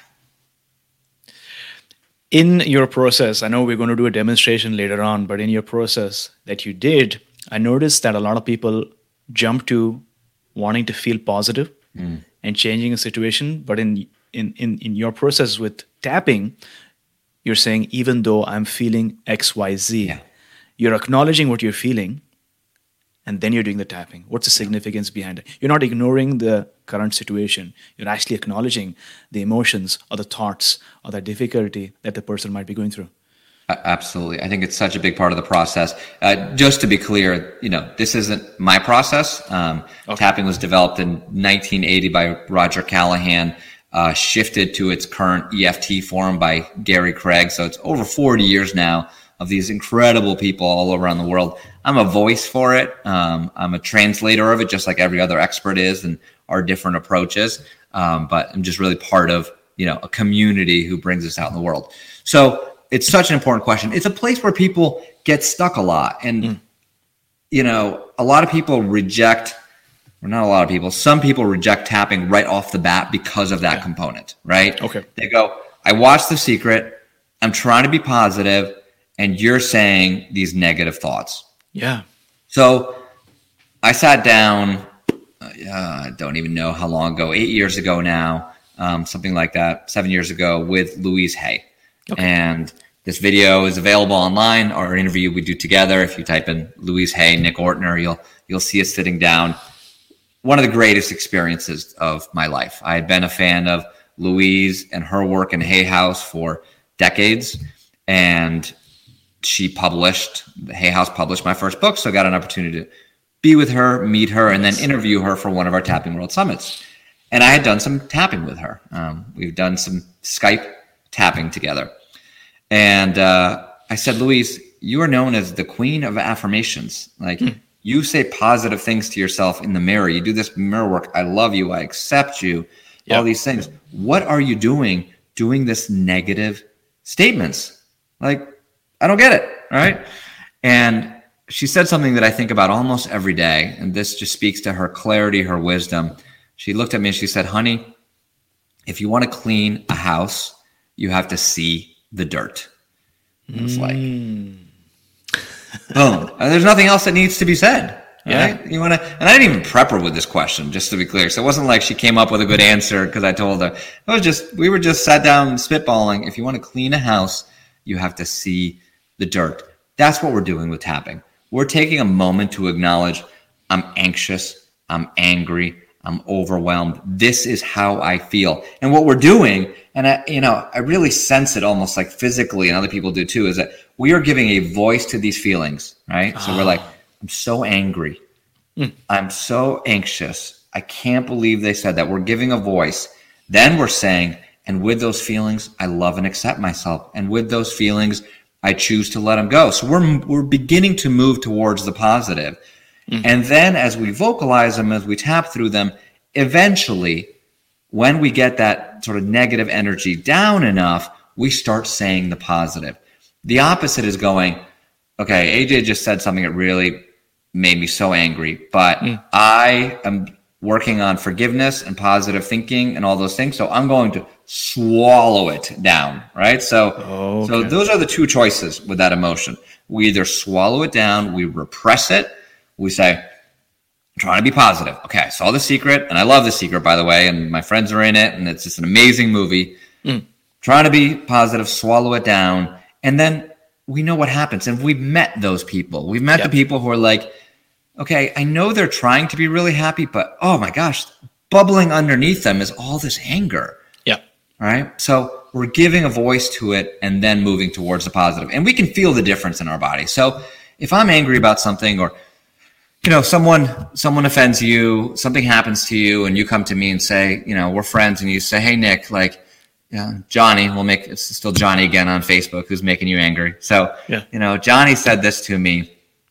In your process, I know we're going to do a demonstration later on, but in your process that you did, I noticed that a lot of people jump to wanting to feel positive mm. and changing a situation. But in, in, in, in your process with tapping, you're saying, even though I'm feeling X, Y, Z, yeah. you're acknowledging what you're feeling, and then you're doing the tapping. What's the significance behind it? You're not ignoring the current situation. You're actually acknowledging the emotions or the thoughts or the difficulty that the person might be going through. Absolutely. I think it's such a big part of the process. Uh, just to be clear, you know, this isn't my process. Um, okay. Tapping was developed in nineteen eighty by Roger Callahan, uh, shifted to its current E F T form by Gary Craig. So it's over forty years now of these incredible people all around the world. I'm a voice for it. Um, I'm a translator of it, just like every other expert is, and our different approaches. Um, but I'm just really part of, you know, a community who brings us out in the world. So it's such an important question. It's a place where people get stuck a lot. And, mm. you know, a lot of people reject, or not a lot of people, some people reject tapping right off the bat because of that yeah. component, right? Okay. They go, I watched The Secret. I'm trying to be positive, and you're saying these negative thoughts. Yeah. So I sat down, uh, I don't even know how long ago, eight years ago now, um, something like that, seven years ago, with Louise Hay. Okay. And this video is available online, or an interview we do together. If you type in Louise Hay, Nick Ortner, you'll you'll see us sitting down. One of the greatest experiences of my life. I had been a fan of Louise and her work in Hay House for decades, and she published, Hay House published my first book, so I got an opportunity to be with her, meet her, and then interview her for one of our Tapping World Summits. And I had done some tapping with her. Um, we've done some Skype tapping together. And uh, I said, Louise, you are known as the queen of affirmations. Like, hmm. you say positive things to yourself in the mirror. You do this mirror work. I love you. I accept you. Yep. All these things. What are you doing, doing this negative statements? Like, I don't get it. Right. And she said something that I think about almost every day. And this just speaks to her clarity, her wisdom. She looked at me and she said, honey, if you want to clean a house, you have to see the dirt. And it's like, mm. boom. And there's nothing else that needs to be said. Right? Yeah. You want to, and I didn't even prep her with this question, just to be clear. So it wasn't like she came up with a good answer because I told her. It was just, we were just sat down spitballing. If you want to clean a house, you have to see the dirt. That's what we're doing with tapping. We're taking a moment to acknowledge I'm anxious, I'm angry, I'm overwhelmed. This is how I feel. And what we're doing, and I, you know, I really sense it almost like physically, and other people do too, is that we are giving a voice to these feelings, right? Oh. So we're like, I'm so angry. Mm. I'm so anxious. I can't believe they said that. We're giving a voice. Then we're saying, and with those feelings, I love and accept myself. And with those feelings, I choose to let them go. So we're we're beginning to move towards the positive. Mm-hmm. And then as we vocalize them, as we tap through them, eventually, when we get that sort of negative energy down enough, we start saying the positive. The opposite is going, okay, A J just said something that really made me so angry, but mm. I am working on forgiveness and positive thinking and all those things. So I'm going to swallow it down, right? So, okay. so those are the two choices with that emotion. We either swallow it down, we repress it, we say, I'm trying to be positive. Okay, I saw The Secret, and I love The Secret, by the way, and my friends are in it, and it's just an amazing movie. Mm. Trying to be positive, swallow it down, and then we know what happens. And we've met those people. We've met yep. the people who are like, okay, I know they're trying to be really happy, but oh my gosh, bubbling underneath them is all this anger. Yeah. All right. So we're giving a voice to it and then moving towards the positive. And we can feel the difference in our body. So if I'm angry about something, or you know, someone someone offends you, something happens to you, and you come to me and say, you know, we're friends, and you say, hey Nick, like, yeah, Johnny, we'll make it's still Johnny again on Facebook, who's making you angry. So yeah. you know, Johnny said this to me,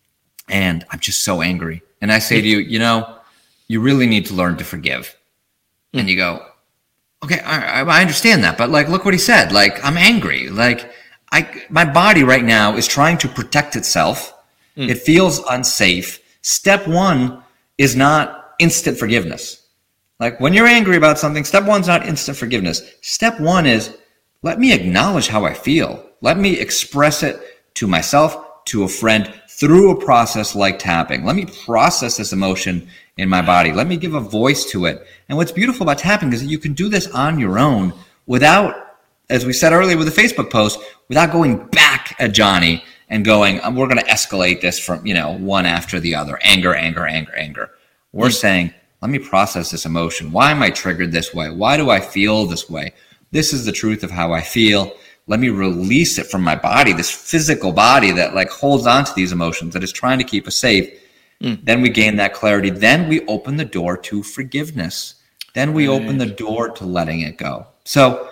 and I'm just so angry. And I say to you, you know, you really need to learn to forgive. Mm. And you go, okay, I, I understand that, but like, look what he said. Like, I'm angry. Like, I, my body right now is trying to protect itself. Mm. It feels unsafe. Step one is not instant forgiveness. Like, when you're angry about something, step one's not instant forgiveness. Step one is, let me acknowledge how I feel. Let me express it to myself, to a friend, through a process like tapping. Let me process this emotion in my body. Let me give a voice to it. And what's beautiful about tapping is that you can do this on your own without, as we said earlier with the Facebook post, without going back at Johnny and going, we're going to escalate this from, you know, one after the other. Anger, anger, anger, anger. We're mm-hmm. saying, let me process this emotion. Why am I triggered this way? Why do I feel this way? This is the truth of how I feel. Let me release it from my body, this physical body that like holds on to these emotions, that is trying to keep us safe. Mm. Then we gain that clarity. Then we open the door to forgiveness. Then we right. open the door to letting it go. So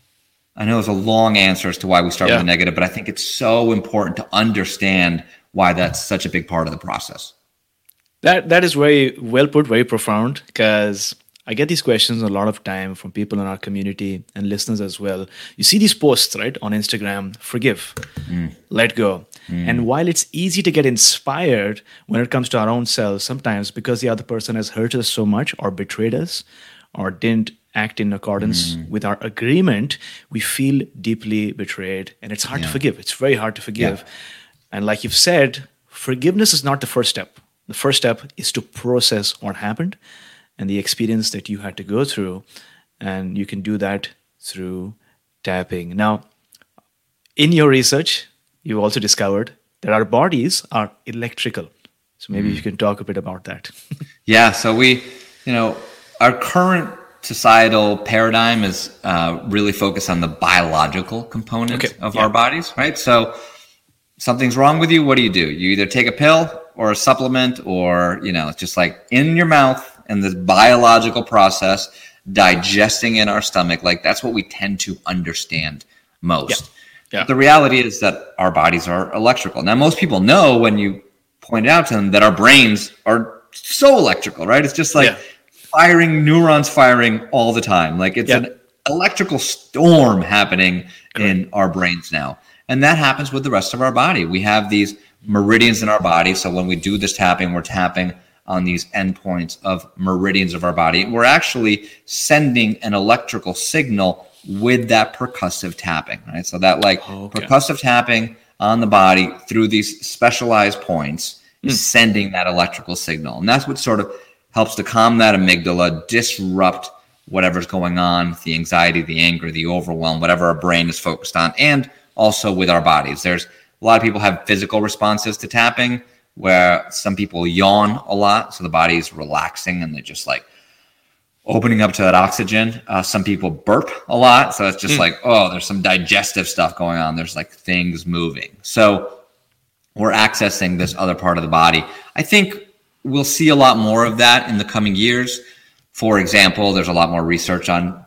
I know it's a long answer as to why we start yeah. with the negative, but I think it's so important to understand why that's such a big part of the process. That That is very well put, very profound, because I get these questions a lot of time from people in our community and listeners as well. You see these posts, right, on Instagram, forgive, mm. let go. Mm. And while it's easy to get inspired when it comes to our own selves, sometimes because the other person has hurt us so much or betrayed us or didn't act in accordance mm. with our agreement, we feel deeply betrayed. And it's hard yeah. to forgive. It's very hard to forgive. Yeah. And like you've said, forgiveness is not the first step. The first step is to process what happened and the experience that you had to go through. And you can do that through tapping. Now, in your research, you also discovered that our bodies are electrical. So maybe mm. you can talk a bit about that. Yeah. So we, you know, our current societal paradigm is uh, really focused on the biological component okay. of yeah. our bodies, right? So something's wrong with you. What do you do? You either take a pill or a supplement, or, you know, it's just like in your mouth, and this biological process digesting in our stomach. Like, that's what we tend to understand most. Yeah. Yeah. The reality is that our bodies are electrical. Now, most people know, when you point out to them, that our brains are so electrical, right? It's just like yeah. firing, neurons firing all the time. Like, it's yeah. an electrical storm happening Correct. In our brains now. And that happens with the rest of our body. We have these meridians in our body. So when we do this tapping, we're tapping on these endpoints of meridians of our body. We're actually sending an electrical signal with that percussive tapping, right? So that like okay. percussive tapping on the body through these specialized points mm. is sending that electrical signal. And that's what sort of helps to calm that amygdala, disrupt whatever's going on, the anxiety, the anger, the overwhelm, whatever our brain is focused on, and also with our bodies. There's a lot of people have physical responses to tapping, where some people yawn a lot, so the body's relaxing and they're just like opening up to that oxygen. Uh, some people burp a lot, so it's just mm. like, oh, there's some digestive stuff going on. There's like things moving. So we're accessing this other part of the body. I think we'll see a lot more of that in the coming years. For example, there's a lot more research on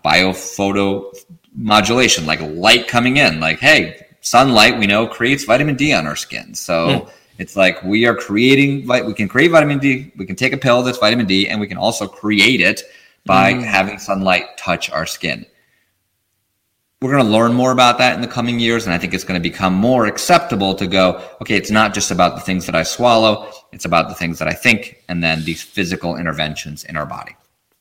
biophotomodulation, like light coming in. Like, hey, sunlight, we know, creates vitamin D on our skin. So mm. it's like we are creating, we can create vitamin D. We can take a pill that's vitamin D, and we can also create it by mm. having sunlight touch our skin. We're going to learn more about that in the coming years, and I think it's going to become more acceptable to go, okay, it's not just about the things that I swallow, it's about the things that I think, and then these physical interventions in our body.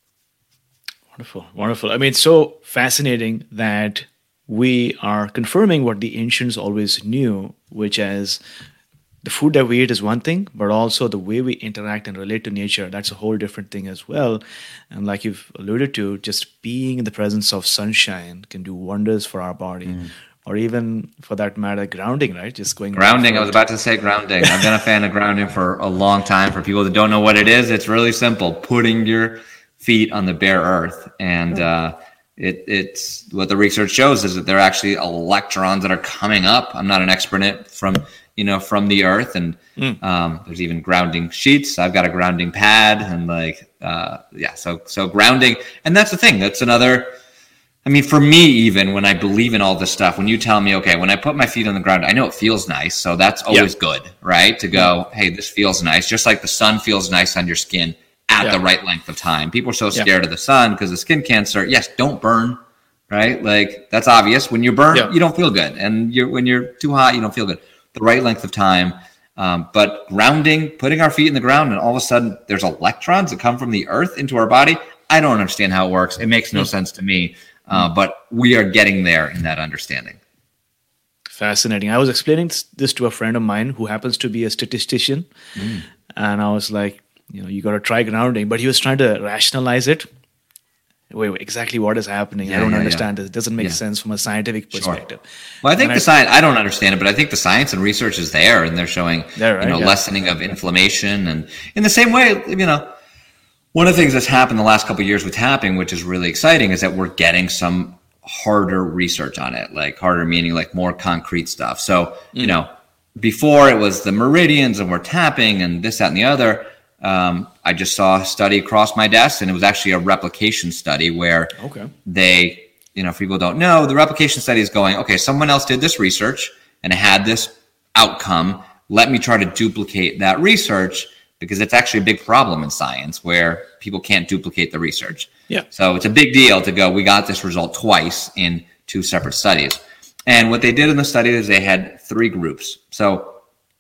Wonderful, wonderful. I mean, it's so fascinating that we are confirming what the ancients always knew, which is the food that we eat is one thing, but also the way we interact and relate to nature, that's a whole different thing as well. And like you've alluded to, just being in the presence of sunshine can do wonders for our body, mm. or even for that matter, grounding, right? Just going grounding. I was about to say grounding. I've been a fan of grounding for a long time. For people that don't know what it is, it's really simple. Putting your feet on the bare earth. And uh, it, it's what the research shows is that there are actually electrons that are coming up. I'm not an expert in it from... you know, from the earth. And mm. um, there's even grounding sheets. I've got a grounding pad and like, uh, yeah, so, so grounding. And that's the thing. That's another, I mean, for me, even when I believe in all this stuff, when you tell me, okay, when I put my feet on the ground, I know it feels nice. So that's always yeah. good, right? To go, hey, this feels nice. Just like the sun feels nice on your skin at yeah. the right length of time. People are so scared yeah. of the sun because of skin cancer. Yes, don't burn, right? Like that's obvious. When you burn, yeah. you don't feel good. And you're, when you're too hot, you don't feel good. The right length of time. Um, but grounding, putting our feet in the ground, and all of a sudden there's electrons that come from the earth into our body. I don't understand how it works. It makes no mm. sense to me. Uh, but we are getting there in that understanding. Fascinating. I was explaining this to a friend of mine who happens to be a statistician. Mm. And I was like, you know, you got to try grounding. But he was trying to rationalize it. Wait, wait, exactly what is happening? Yeah, I don't yeah, understand yeah. it. It doesn't make yeah. sense from a scientific perspective. Sure. Well, I think and the I, science, I don't understand it, but I think the science and research is there, and they're showing, right, you know, yeah. lessening of inflammation. And in the same way, you know, one of the things that's happened the last couple of years with tapping, which is really exciting, is that we're getting some harder research on it, like harder meaning like more concrete stuff. So, mm. you know, before it was the meridians and we're tapping and this, that, and the other. Um, I just saw a study across my desk, and it was actually a replication study where okay. they, you know, if people don't know, the replication study is going, okay, someone else did this research and it had this outcome. Let me try to duplicate that research, because it's actually a big problem in science where people can't duplicate the research. Yeah. So it's a big deal to go, we got this result twice in two separate studies. And what they did in the study is they had three groups. So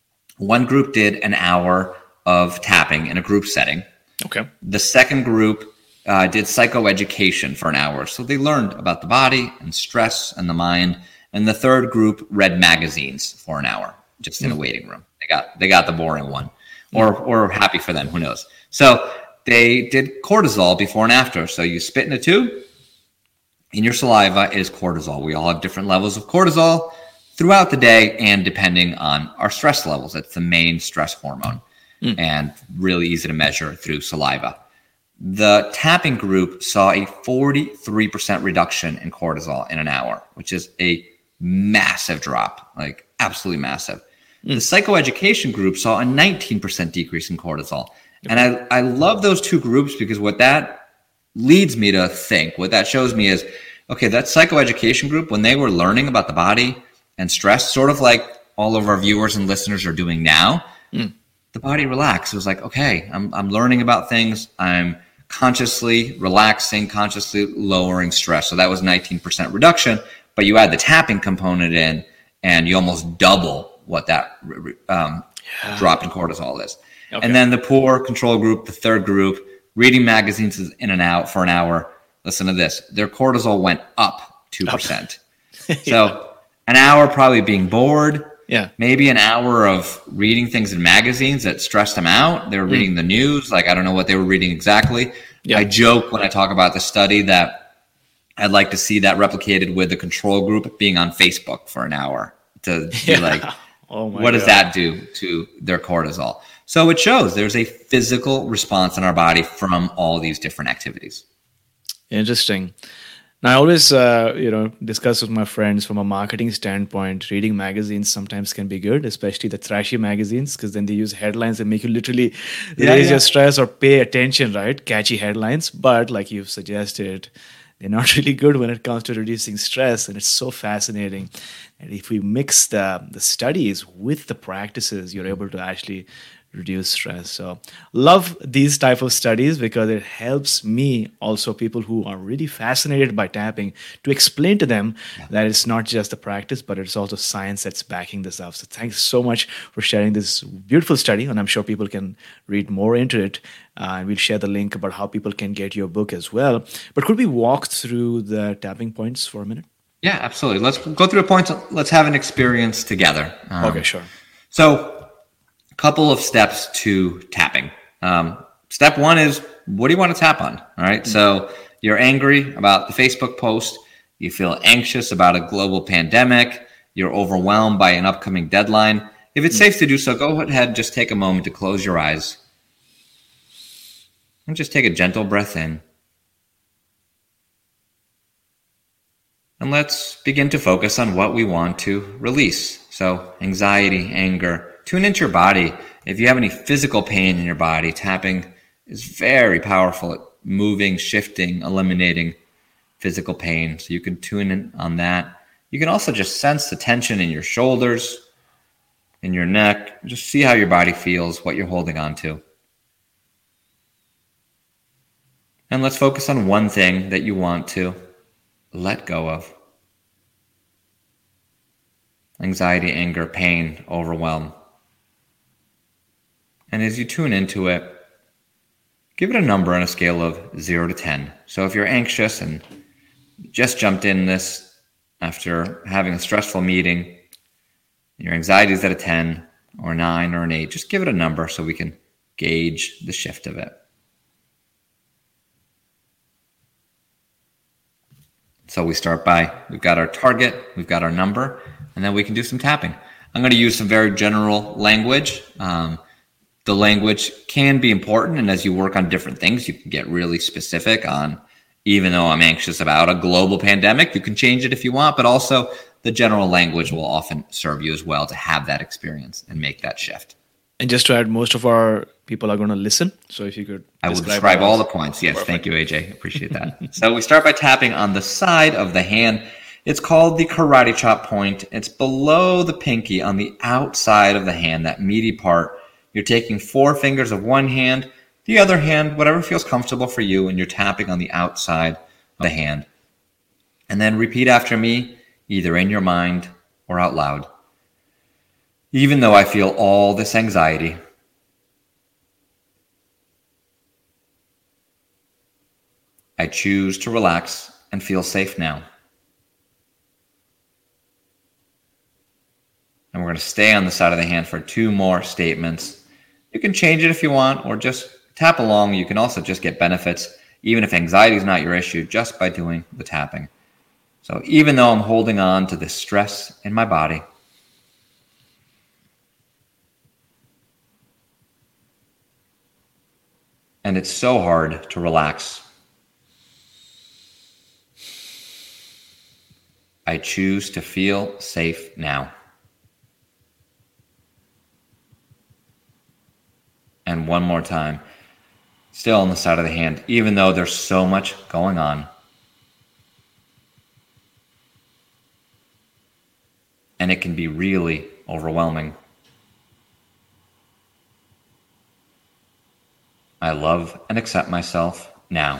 one group did an hour of tapping in a group setting. Okay. The second group uh, did psychoeducation for an hour. So they learned about the body and stress and the mind. And the third group read magazines for an hour, just in mm. a waiting room. They got they got the boring one, or or happy for them, who knows. So they did cortisol before and after. So you spit in a tube. In your saliva is cortisol. We all have different levels of cortisol throughout the day, and depending on our stress levels. That's the main stress hormone, mm. and really easy to measure through saliva. The tapping group saw a forty-three percent reduction in cortisol in an hour, which is a massive drop, like absolutely massive. Mm. The psychoeducation group saw a nineteen percent decrease in cortisol. Okay. And I, I love those two groups, because what that leads me to think, what that shows me is, okay, that psychoeducation group, when they were learning about the body and stress, sort of like all of our viewers and listeners are doing now, mm. the body relaxed. It was like, okay, I'm I'm learning about things. I'm consciously relaxing, consciously lowering stress. So that was nineteen percent reduction, but you add the tapping component in and you almost double what that um, yeah. drop in cortisol is. Okay. And then the poor control group, the third group, reading magazines in and out for an hour. Listen to this. Their cortisol went up two percent. Up. yeah. So an hour probably being bored. Yeah. Maybe an hour of reading things in magazines that stressed them out. They were reading mm. the news. Like, I don't know what they were reading exactly. Yeah. I joke when I talk about the study that I'd like to see that replicated with the control group being on Facebook for an hour to be yeah. like, Oh my what does God. that do to their cortisol? So it shows there's a physical response in our body from all these different activities. Interesting. Now, I always, uh, you know, discuss with my friends from a marketing standpoint. Reading magazines sometimes can be good, especially the trashy magazines, because then they use headlines that make you literally Yeah, raise yeah. your stress or pay attention, right? Catchy headlines, but like you've suggested, they're not really good when it comes to reducing stress, and it's so fascinating. And if we mix the the studies with the practices, you're able to actually reduce stress. So love these type of studies because it helps me, also people who are really fascinated by tapping, to explain to them that it's not just the practice, but it's also science that's backing this up. So thanks so much for sharing this beautiful study, and I'm sure people can read more into it. Uh, and we'll share the link about how people can get your book as well. But could we walk through the tapping points for a minute? Yeah, absolutely. Let's go through the points. Let's have an experience together. Um, Okay, sure. So couple of steps to tapping. Um, step one is, what do you want to tap on? All right. Mm-hmm. So you're angry about the Facebook post. You feel anxious about a global pandemic. You're overwhelmed by an upcoming deadline. If it's mm-hmm. safe to do so, go ahead. Just take a moment to close your eyes and just take a gentle breath in. And let's begin to focus on what we want to release. So anxiety, anger. Tune into your body. If you have any physical pain in your body, tapping is very powerful at moving, shifting, eliminating physical pain. So you can tune in on that. You can also just sense the tension in your shoulders, in your neck. Just see how your body feels, what you're holding on to. And let's focus on one thing that you want to let go of. Anxiety, anger, pain, overwhelm. And as you tune into it, give it a number on a scale of zero to ten. So if you're anxious and just jumped in this after having a stressful meeting, your anxiety is at a ten or a nine or an eight, just give it a number so we can gauge the shift of it. So we start by, we've got our target, we've got our number, and then we can do some tapping. I'm going to use some very general language. Um, The language can be important, and as you work on different things, you can get really specific on, even though I'm anxious about a global pandemic, you can change it if you want, but also the general language will often serve you as well to have that experience and make that shift. And just to add, most of our people are going to listen. So if you could I will describe all the points. Yes, Perfect. Thank you, A J. Appreciate that. So we start by tapping on the side of the hand. It's called the karate chop point. It's below the pinky on the outside of the hand, that meaty part. You're taking four fingers of one hand, the other hand, whatever feels comfortable for you, and you're tapping on the outside of the hand. And then repeat after me, either in your mind or out loud. Even though I feel all this anxiety, I choose to relax and feel safe now. And we're going to stay on the side of the hand for two more statements. You can change it if you want, or just tap along. You can also just get benefits, even if anxiety is not your issue, just by doing the tapping. So even though I'm holding on to this stress in my body, and it's so hard to relax, I choose to feel safe now. And one more time, still on the side of the hand, even though there's so much going on. And it can be really overwhelming. I love and accept myself now.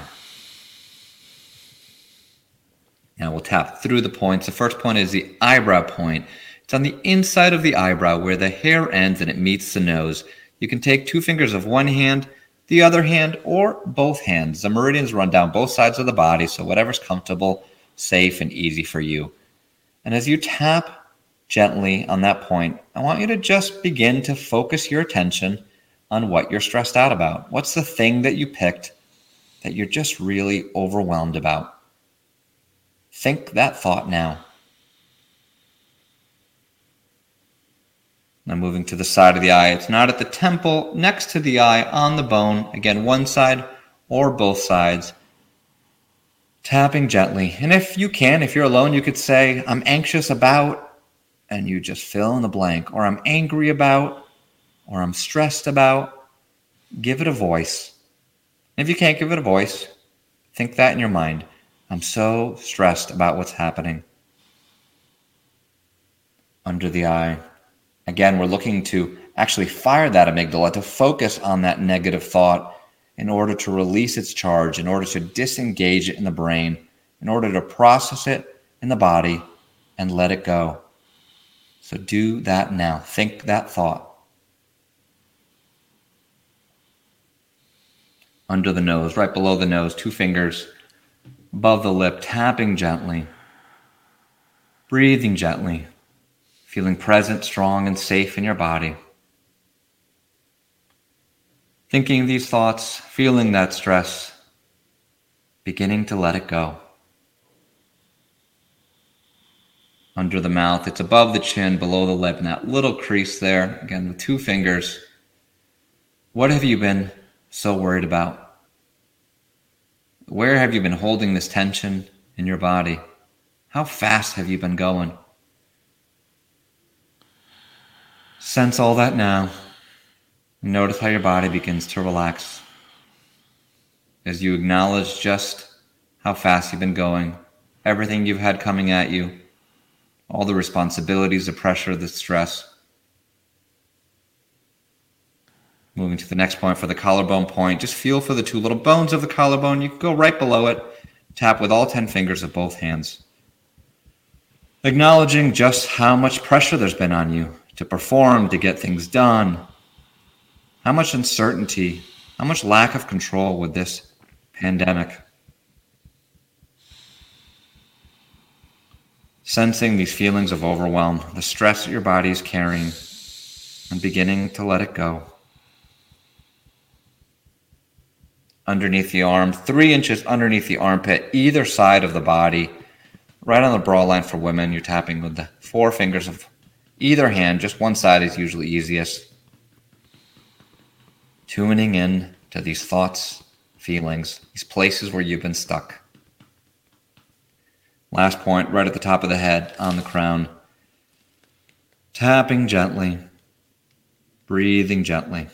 Now we'll tap through the points. The first point is the eyebrow point. It's on the inside of the eyebrow where the hair ends and it meets the nose. You can take two fingers of one hand, the other hand, or both hands. The meridians run down both sides of the body, so whatever's comfortable, safe, and easy for you. And as you tap gently on that point, I want you to just begin to focus your attention on what you're stressed out about. What's the thing that you picked that you're just really overwhelmed about? Think that thought now. Now moving to the side of the eye. It's not at the temple, next to the eye, on the bone. Again, one side or both sides. Tapping gently. And if you can, if you're alone, you could say, I'm anxious about, and you just fill in the blank. Or I'm angry about, or I'm stressed about. Give it a voice. If you can't give it a voice, think that in your mind. I'm so stressed about what's happening. Under the eye. Again, we're looking to actually fire that amygdala, to focus on that negative thought in order to release its charge, in order to disengage it in the brain, in order to process it in the body and let it go. So do that now. Think that thought. Under the nose, right below the nose, two fingers above the lip, tapping gently, breathing gently, feeling present, strong, and safe in your body. Thinking these thoughts, feeling that stress, beginning to let it go. Under the mouth, it's above the chin, below the lip, and that little crease there, again with two fingers. What have you been so worried about? Where have you been holding this tension in your body? How fast have you been going? Sense all that now. Notice how your body begins to relax as you acknowledge just how fast you've been going, everything you've had coming at you, all the responsibilities, the pressure, the stress. Moving to the next point for the collarbone point, just feel for the two little bones of the collarbone. You can go right below it, tap with all ten fingers of both hands. Acknowledging just how much pressure there's been on you to perform, to get things done. How much uncertainty, how much lack of control with this pandemic. Sensing these feelings of overwhelm, the stress that your body is carrying, and beginning to let it go. Underneath the arm, three inches underneath the armpit, either side of the body, right on the bra line for women, you're tapping with the four fingers of either hand, just one side is usually easiest. Tuning in to these thoughts, feelings, these places where you've been stuck. Last point, right at the top of the head, on the crown. Tapping gently, breathing gently.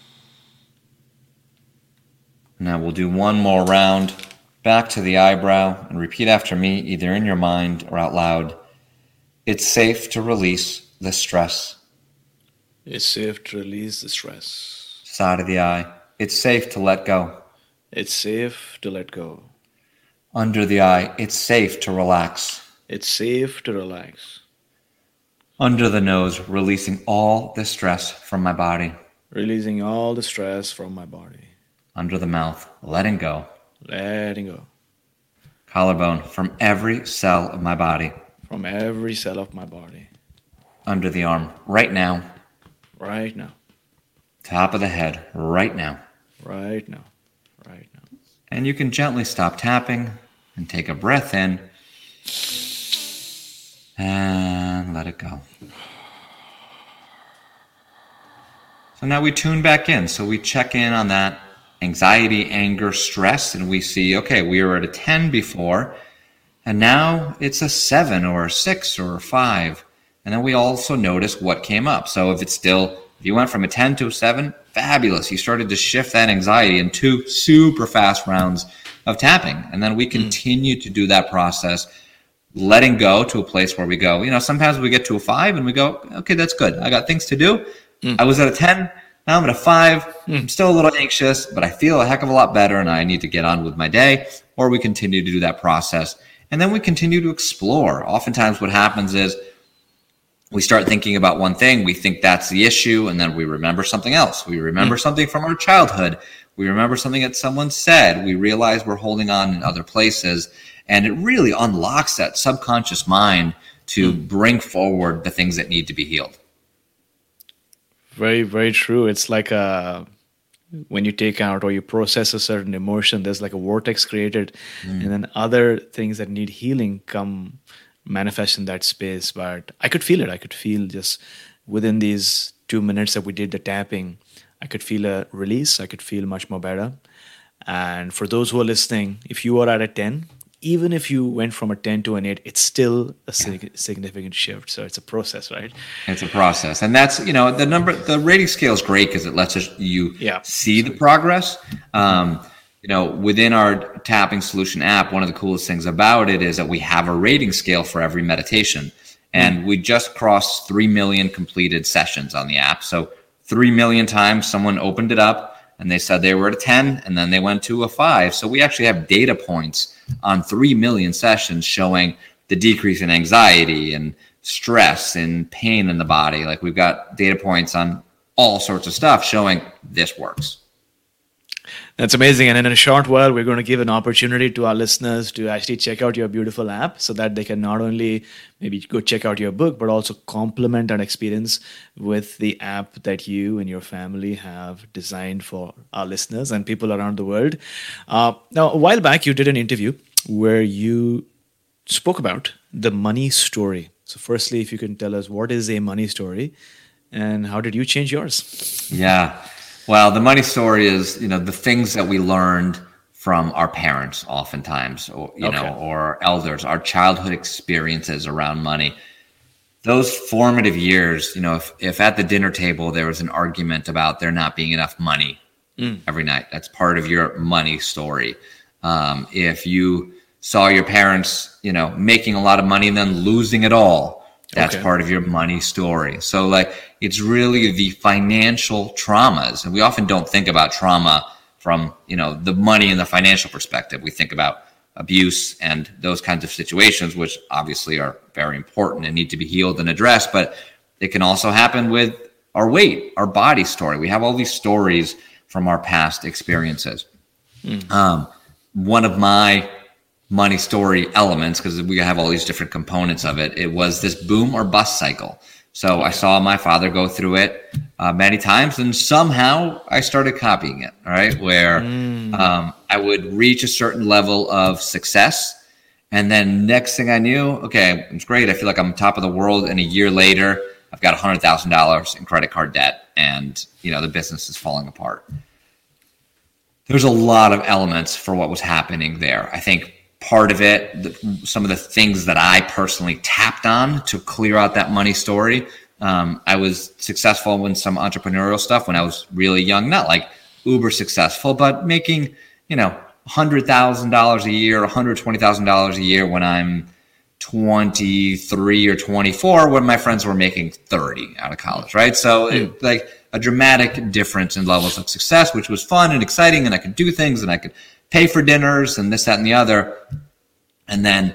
Now we'll do one more round, back to the eyebrow, and repeat after me, either in your mind or out loud. It's safe to release the stress. It's safe to release the stress. Side of the eye. It's safe to let go. It's safe to let go. Under the eye. It's safe to relax. It's safe to relax. Under the nose. Releasing all the stress from my body. Releasing all the stress from my body. Under the mouth. Letting go. Letting go. Collarbone. From every cell of my body. From every cell of my body. Under the arm. Right now. Right now. Top of the head. Right now. Right now. Right now. And you can gently stop tapping and take a breath in and let it go. So now we tune back in. So we check in on that anxiety, anger, stress, and we see, okay, we were at a ten before, and now it's a seven or a six or a five. And then we also notice what came up. So if it's still, if you went from a ten to a seven, fabulous. You started to shift that anxiety in two super fast rounds of tapping. And then we continue mm. to do that process, letting go to a place where we go, you know, sometimes we get to a five and we go, okay, that's good. I got things to do. Mm. I was at a ten. Now I'm at a five. Mm. I'm still a little anxious, but I feel a heck of a lot better and I need to get on with my day. Or we continue to do that process. And then we continue to explore. Oftentimes what happens is we start thinking about one thing, we think that's the issue, and then we remember something else. We remember mm. something from our childhood. We remember something that someone said. We realize we're holding on in other places. And it really unlocks that subconscious mind to mm. bring forward the things that need to be healed. Very, very true. It's like a, when you take out or you process a certain emotion, there's like a vortex created, mm. and then other things that need healing come manifest in that space. But I could feel it. I could feel just within these two minutes that we did the tapping, I could feel a release. I could feel much more better. And for those who are listening, if you are at a ten, even if you went from a ten to an eight, it's still a sig- significant shift. So it's a process, right? It's a process. And that's, you know, the number, the rating scale is great because it lets us, you yeah. see the progress. Um, you know, within our tapping solution app, one of the coolest things about it is that we have a rating scale for every meditation. And mm. we just crossed three million completed sessions on the app. So three million times someone opened it up and they said they were at a ten, and then they went to a five. So we actually have data points on three million sessions showing the decrease in anxiety and stress and pain in the body. Like, we've got data points on all sorts of stuff showing this works. That's amazing. And in a short while, we're going to give an opportunity to our listeners to actually check out your beautiful app so that they can not only maybe go check out your book, but also complement that experience with the app that you and your family have designed for our listeners and people around the world. Uh, now, a while back, you did an interview where you spoke about the money story. So firstly, if you can tell us, what is a money story and how did you change yours? Yeah. Well, the money story is, you know, the things that we learned from our parents oftentimes, or, you okay. know, or elders, our childhood experiences around money. Those formative years, you know, if, if at the dinner table there was an argument about there not being enough money mm. every night, that's part of your money story. Um, if you saw your parents, you know, making a lot of money and then losing it all, that's okay. part of your money story. So, like, it's really the financial traumas. And we often don't think about trauma from, you know, the money and the financial perspective. We think about abuse and those kinds of situations, which obviously are very important and need to be healed and addressed. But it can also happen with our weight, our body story. We have all these stories from our past experiences. Mm. Um, one of my money story elements, because we have all these different components of it, it was this boom or bust cycle. So I saw my father go through it uh, many times, and somehow I started copying it, all right, where mm. um, I would reach a certain level of success, and then next thing I knew, okay, it's great, I feel like I'm top of the world, and a year later, I've got one hundred thousand dollars in credit card debt, and, you know, the business is falling apart. There's a lot of elements for what was happening there. I think part of it, the, some of the things that I personally tapped on to clear out that money story. Um, I was successful in some entrepreneurial stuff when I was really young, not like uber successful, but making, you know, one hundred thousand dollars a year, one hundred twenty thousand dollars a year when I'm twenty-three or twenty-four, when my friends were making thirty out of college, right? So mm. it, like a dramatic difference in levels of success, which was fun and exciting, and I could do things and I could pay for dinners and this, that, and the other. And then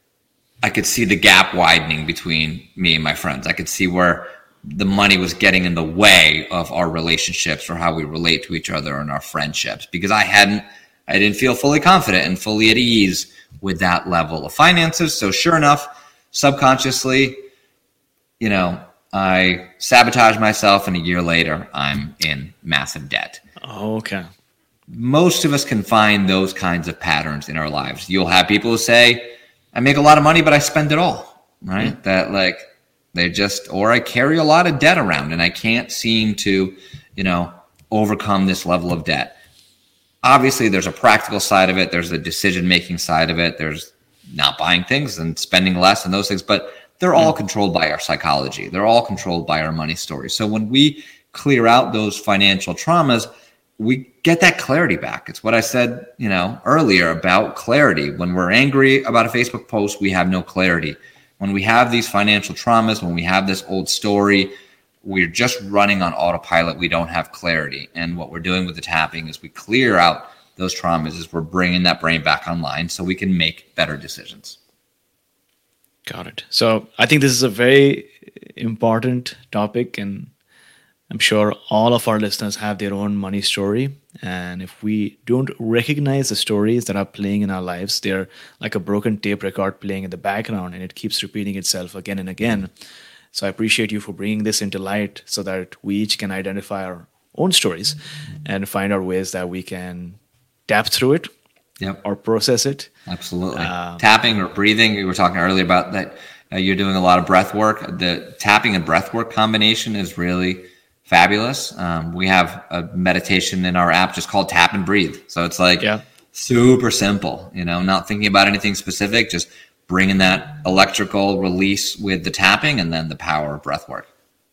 I could see the gap widening between me and my friends. I could see where the money was getting in the way of our relationships or how we relate to each other and our friendships, because I hadn't, I didn't feel fully confident and fully at ease with that level of finances. So sure enough, subconsciously, you know, I sabotaged myself, and a year later, I'm in massive debt. Oh, okay. Most of us can find those kinds of patterns in our lives. You'll have people who say, I make a lot of money, but I spend it all, right? Mm-hmm. That like, they just, or I carry a lot of debt around and I can't seem to, you know, overcome this level of debt. Obviously, there's a practical side of it. There's a decision-making side of it. There's not buying things and spending less and those things, but they're all mm-hmm. controlled by our psychology. They're all controlled by our money story. So when we clear out those financial traumas, we get that clarity back. It's what I said, you know, earlier about clarity. When we're angry about a Facebook post, we have no clarity. When we have these financial traumas, when we have this old story, we're just running on autopilot. We don't have clarity. And what we're doing with the tapping is we clear out those traumas, is we're bringing that brain back online so we can make better decisions. Got it. So I think this is a very important topic, and I'm sure all of our listeners have their own money story. And if we don't recognize the stories that are playing in our lives, they're like a broken tape record playing in the background, and it keeps repeating itself again and again. So I appreciate you for bringing this into light so that we each can identify our own stories and find out ways that we can tap through it yep. or process it. Absolutely. Um, Tapping or breathing. We were talking earlier about that. Uh, you're doing a lot of breath work. The tapping and breath work combination is really fabulous. Um, we have a meditation in our app just called Tap and Breathe. So it's like yeah. super simple, you know, not thinking about anything specific, just bringing that electrical release with the tapping and then the power of breath work.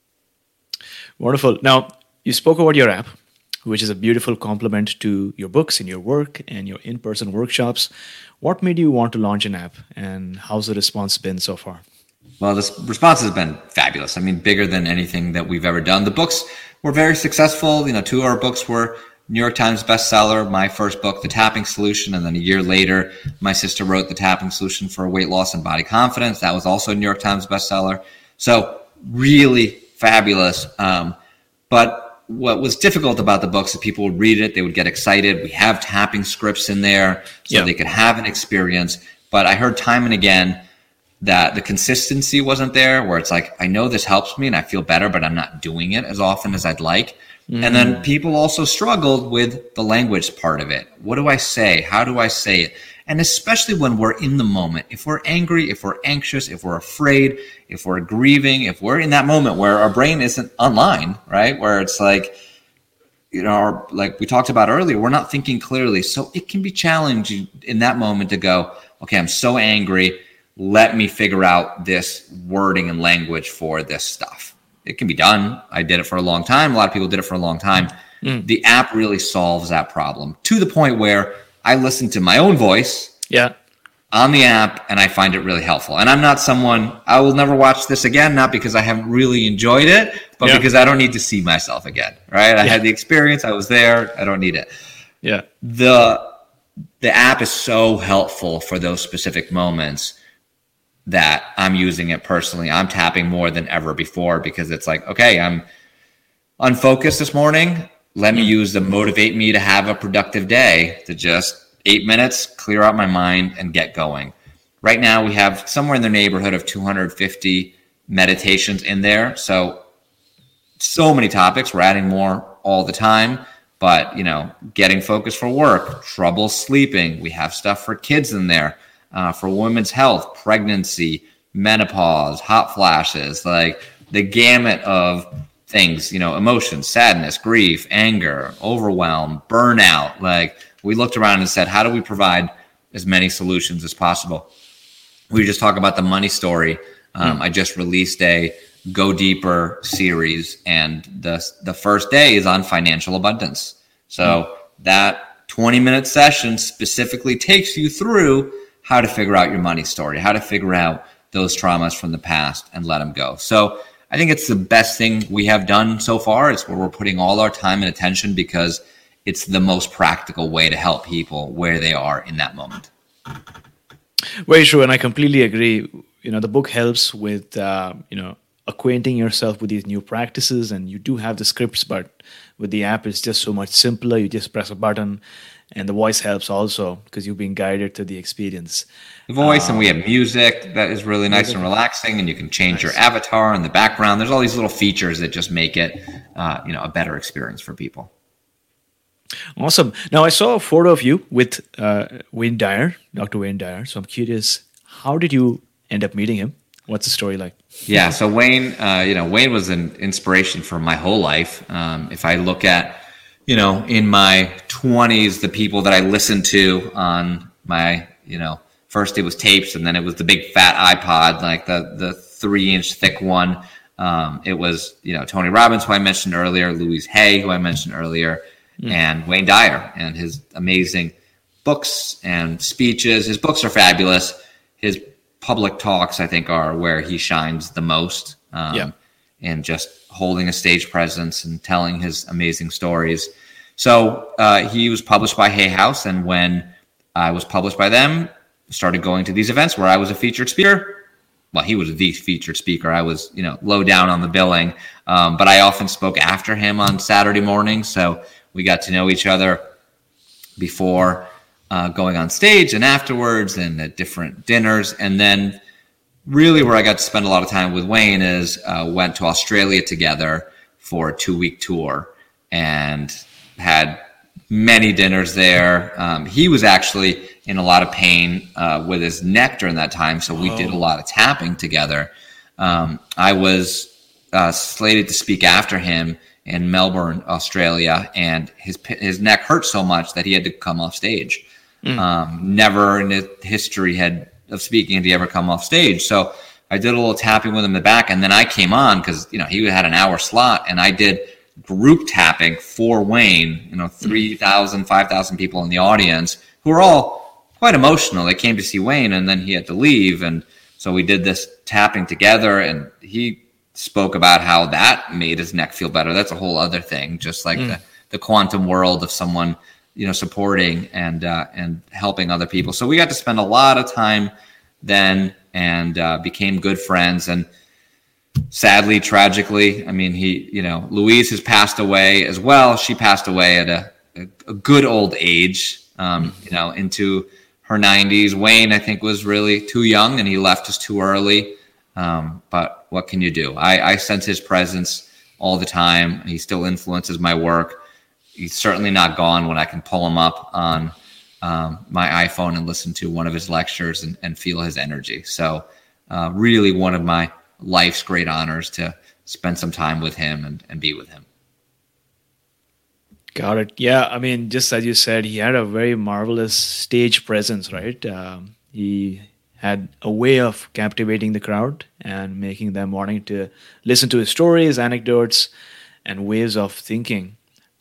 Wonderful. Now, you spoke about your app, which is a beautiful complement to your books and your work and your in-person workshops. What made you want to launch an app, and how's the response been so far? Well, this response has been fabulous. I mean, bigger than anything that we've ever done. The books were very successful. You know, two of our books were New York Times bestseller. My first book, The Tapping Solution, and then a year later, my sister wrote The Tapping Solution for Weight Loss and Body Confidence. That was also a New York Times bestseller. So really fabulous. Um, but what was difficult about the books is people would read it, they would get excited. We have tapping scripts in there so yeah. they could have an experience. But I heard time and again that the consistency wasn't there, where it's like, I know this helps me and I feel better, but I'm not doing it as often as I'd like. Mm-hmm. And then people also struggled with the language part of it. What do I say? How do I say it? And especially when we're in the moment, if we're angry, if we're anxious, if we're afraid, if we're grieving, if we're in that moment where our brain isn't online, right? Where it's like, you know, our, like we talked about earlier, we're not thinking clearly. So it can be challenging in that moment to go, okay, I'm so angry. Let me figure out this wording and language for this stuff. It can be done. I did it for a long time. A lot of people did it for a long time. Mm. The app really solves that problem to the point where I listen to my own voice yeah. on the app, and I find it really helpful. And I'm not someone, I will never watch this again, not because I haven't really enjoyed it, but yeah. because I don't need to see myself again, right? I yeah. had the experience. I was there. I don't need it. Yeah. The, the app is so helpful for those specific moments that I'm using it personally. I'm tapping more than ever before because it's like, okay, I'm unfocused this morning. Let me use the motivate me to have a productive day to just eight minutes, clear out my mind and get going. Right now we have somewhere in the neighborhood of two hundred fifty meditations in there. So, so many topics. We're adding more all the time, but you know, getting focused for work, trouble sleeping. We have stuff for kids in there, uh, for women's health, pregnancy, menopause, hot flashes, like the gamut of things, you know, emotions, sadness, grief, anger, overwhelm, burnout. Like we looked around and said, how do we provide as many solutions as possible? We just talk about the money story. Um, mm. I just released a Go Deeper series, and the the first day is on financial abundance. So mm. that twenty minute session specifically takes you through how to figure out your money story, how to figure out those traumas from the past and let them go. So I think it's the best thing we have done so far. It's where we're putting all our time and attention because it's the most practical way to help people where they are in that moment. Very true. And I completely agree. You know, the book helps with, uh, you know, acquainting yourself with these new practices, and you do have the scripts, but with the app, it's just so much simpler. You just press a button, and the voice helps also because you're being guided to the experience. The voice, um, and we have music that is really nice music. and relaxing, and you can change nice. your avatar in the background. There's all these little features that just make it, uh, you know, a better experience for people. Awesome. Now, I saw a photo of you with uh, Wayne Dyer, Doctor Wayne Dyer. So I'm curious, how did you end up meeting him? What's the story like? Yeah, so Wayne, uh, you know, Wayne was an inspiration for my whole life. Um, if I look at, you know, in my twenties, the people that I listened to on my, you know, first it was tapes, and then it was the big fat iPod, like the the three inch thick one. Um, it was, you know, Tony Robbins, who I mentioned earlier, Louise Hay, who I mentioned earlier, mm. and Wayne Dyer and his amazing books and speeches. His books are fabulous. His public talks, I think, are where he shines the most. Um, yeah. And just holding a stage presence and telling his amazing stories. So uh, he was published by Hay House, and when I was published by them, started going to these events where I was a featured speaker. Well, he was the featured speaker. I was, you know, low down on the billing, um, but I often spoke after him on Saturday mornings. So we got to know each other before uh, going on stage and afterwards, and at different dinners. And then really where I got to spend a lot of time with Wayne is uh, went to Australia together for a two week tour and had many dinners there. Um, he was actually in a lot of pain uh, with his neck during that time, so we oh. did a lot of tapping together. Um, I was uh, slated to speak after him in Melbourne, Australia, and his his neck hurt so much that he had to come off stage. Mm. Um, never in the history had of speaking did he ever come off stage. So I did a little tapping with him in the back, and then I came on because you know he had an hour slot, and I did group tapping for Wayne. You know, three thousand, five thousand people in the audience who were all quite emotional. They came to see Wayne, and then he had to leave, and so we did this tapping together, and he spoke about how that made his neck feel better. That's a whole other thing, just like mm. the, the quantum world of someone, you know, supporting and uh, and helping other people. So we got to spend a lot of time then and uh, became good friends. And sadly, tragically, I mean, he, you know, Louise has passed away as well. She passed away at a, a, a good old age, um, you know, into her nineties. Wayne, I think, was really too young and he left us too early. Um, but what can you do? I, I sense his presence all the time. He still influences my work. He's certainly not gone when I can pull him up on um, my iPhone and listen to one of his lectures and, and feel his energy. So uh, really one of my life's great honors to spend some time with him and, and be with him. Got it. Yeah, I mean, just as you said, he had a very marvelous stage presence, right? Um, he had a way of captivating the crowd and making them wanting to listen to his stories, anecdotes, and ways of thinking.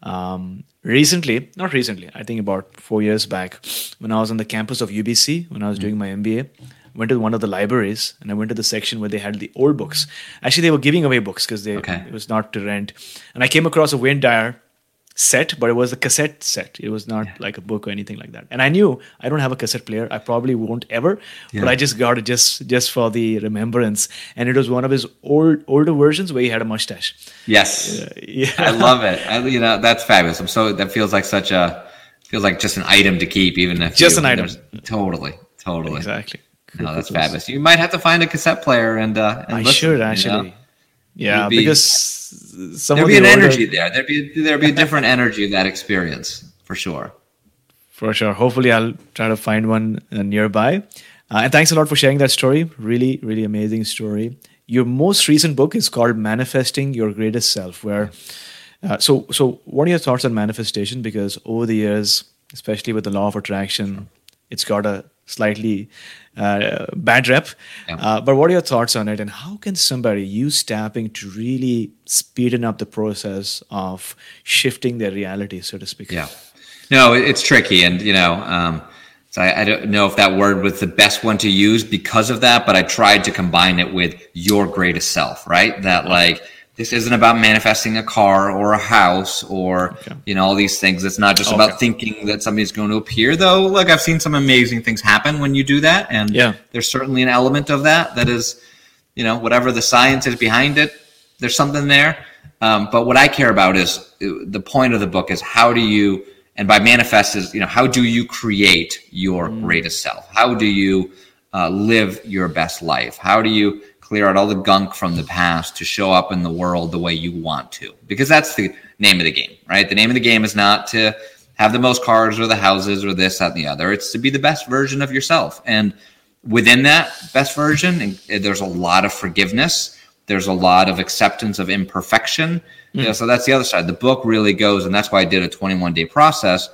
Um, recently, not recently, I think about four years back, when I was on the campus of U B C, when I was mm-hmm. doing my M B A, went to one of the libraries and I went to the section where they had the old books. Actually, they were giving away books because they okay. it was not to rent. And I came across a Wayne Dyer set, but it was a cassette set. It was not yeah. like a book or anything like that. And I knew I don't have a cassette player. I probably won't ever, yeah. but I just got it just just for the remembrance. And it was one of his old older versions where he had a mustache. Yes, uh, yeah, I love it. I, you know, that's fabulous. I'm so that feels like such a feels like just an item to keep, even if just you, an item. Totally, totally, exactly. No, that's fabulous. You might have to find a cassette player and uh, and I listen, should actually. You know? Yeah, be, because some there'd of be an the older, energy there. There'd be there'd be a different energy of that experience for sure. For sure. Hopefully, I'll try to find one uh, nearby. Uh, and thanks a lot for sharing that story. Really, really amazing story. Your most recent book is called "Manifesting Your Greatest Self." Where, uh, so so, what are your thoughts on manifestation? Because over the years, especially with the law of attraction, it's got a slightly uh, bad rep. Yeah. Uh, but what are your thoughts on it, and how can somebody use tapping to really speeden up the process of shifting their reality, so to speak? Yeah, no, it's tricky, and you know, um, so I, I don't know if that word was the best one to use because of that, but I tried to combine it with your greatest self, right? That like. This isn't about manifesting a car or a house or, okay. you know, all these things. It's not just okay. about thinking that somebody's going to appear, though. Look, I've seen some amazing things happen when you do that. And yeah. there's certainly an element of that that is, you know, whatever the science is behind it, there's something there. Um, but what I care about is the point of the book is how do you, and by manifest is, you know, how do you create your mm. greatest self? How do you uh, live your best life? How do you clear out all the gunk from the past to show up in the world the way you want to? Because that's the name of the game, right? The name of the game is not to have the most cars or the houses or this, that, and the other. It's to be the best version of yourself. And within that best version, there's a lot of forgiveness. There's a lot of acceptance of imperfection. Mm. You know, so that's the other side. The book really goes, and that's why I did a twenty-one day process.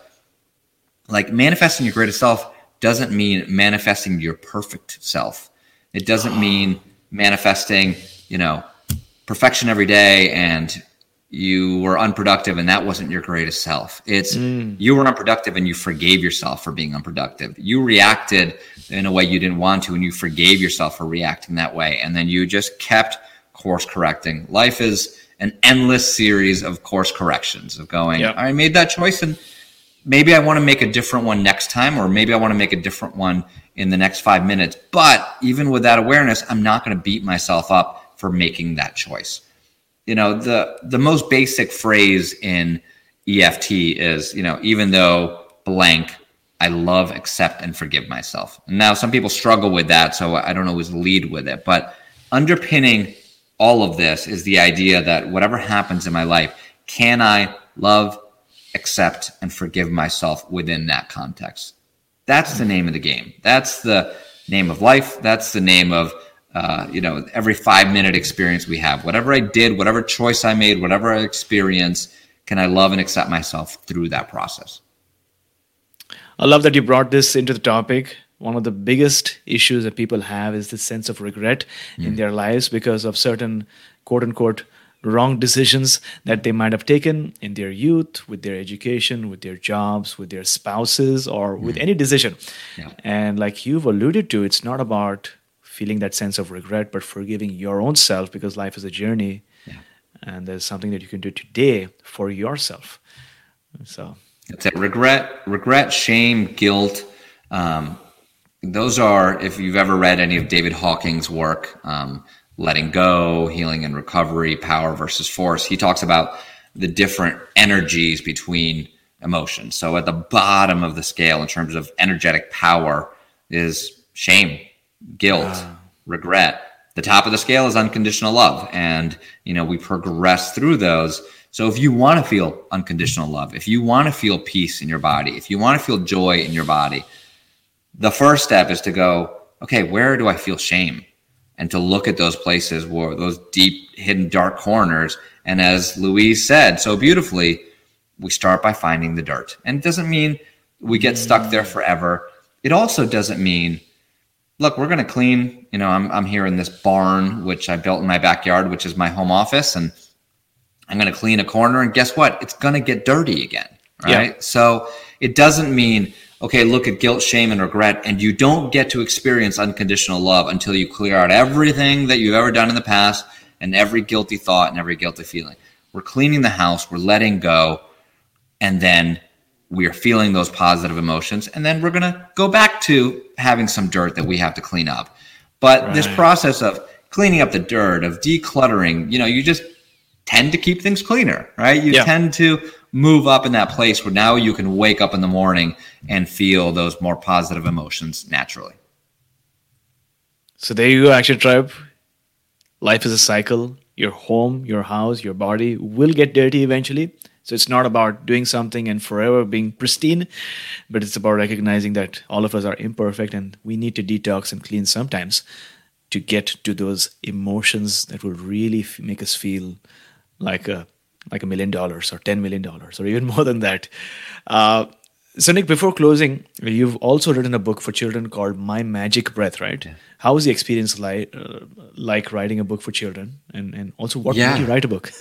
Like manifesting your greatest self doesn't mean manifesting your perfect self. It doesn't mean manifesting, you know, perfection every day and you were unproductive and that wasn't your greatest self. It's mm. you were unproductive and you forgave yourself for being unproductive. You reacted in a way you didn't want to and you forgave yourself for reacting that way. And then you just kept course correcting. Life is an endless series of course corrections of going, yep. I made that choice and maybe I want to make a different one next time, or maybe I want to make a different one in the next five minutes. But even with that awareness, I'm not going to beat myself up for making that choice. You know, the the most basic phrase in E F T is, you know, even though blank, I love, accept, and forgive myself. And now some people struggle with that, so I don't always lead with it. But underpinning all of this is the idea that whatever happens in my life, can I love, accept, and forgive myself within that context. That's the name of the game. That's the name of life. That's the name of, uh, you know, every five minute experience we have. Whatever I did, whatever choice I made, whatever I experienced, can I love and accept myself through that process? I love that you brought this into the topic. One of the biggest issues that people have is the sense of regret mm. in their lives because of certain quote unquote wrong decisions that they might have taken in their youth, with their education, with their jobs, with their spouses, or with mm. any decision. Yeah. And like you've alluded to, it's not about feeling that sense of regret, but forgiving your own self, because life is a journey. Yeah. And there's something that you can do today for yourself. So it's a regret, regret, shame, guilt. Um, those are, if you've ever read any of David Hawking's work, um, Letting Go, Healing and Recovery, Power versus Force, he talks about the different energies between emotions. So at the bottom of the scale in terms of energetic power is shame, guilt, wow. regret. The top of the scale is unconditional love. And, you know, we progress through those. So if you want to feel unconditional love, if you want to feel peace in your body, if you want to feel joy in your body, the first step is to go, okay, where do I feel shame? And to look at those places where those deep, hidden, dark corners. And as Louise said so beautifully, we start by finding the dirt. And it doesn't mean we get stuck there forever. It also doesn't mean, look, we're going to clean, you know, I'm I'm here in this barn, which I built in my backyard, which is my home office. And I'm going to clean a corner. And guess what? It's going to get dirty again. Right. Yeah. So it doesn't mean, okay, look at guilt, shame, and regret, and you don't get to experience unconditional love until you clear out everything that you've ever done in the past and every guilty thought and every guilty feeling. We're cleaning the house, we're letting go, and then we are feeling those positive emotions, and then we're going to go back to having some dirt that we have to clean up. But right. this process of cleaning up the dirt, of decluttering, you know, you just tend to keep things cleaner, right? You yeah. tend to move up in that place where now you can wake up in the morning and feel those more positive emotions naturally. So there you go, Action Tribe. Life is a cycle. Your home, your house, your body will get dirty eventually. So it's not about doing something and forever being pristine, but it's about recognizing that all of us are imperfect and we need to detox and clean sometimes to get to those emotions that will really f- make us feel like a like a million dollars or ten million dollars or even more than that. Uh, so Nick, before closing, you've also written a book for children called My Magic Breath, right? Yeah. How was the experience like, uh, like writing a book for children? And, and also what yeah. made you write a book?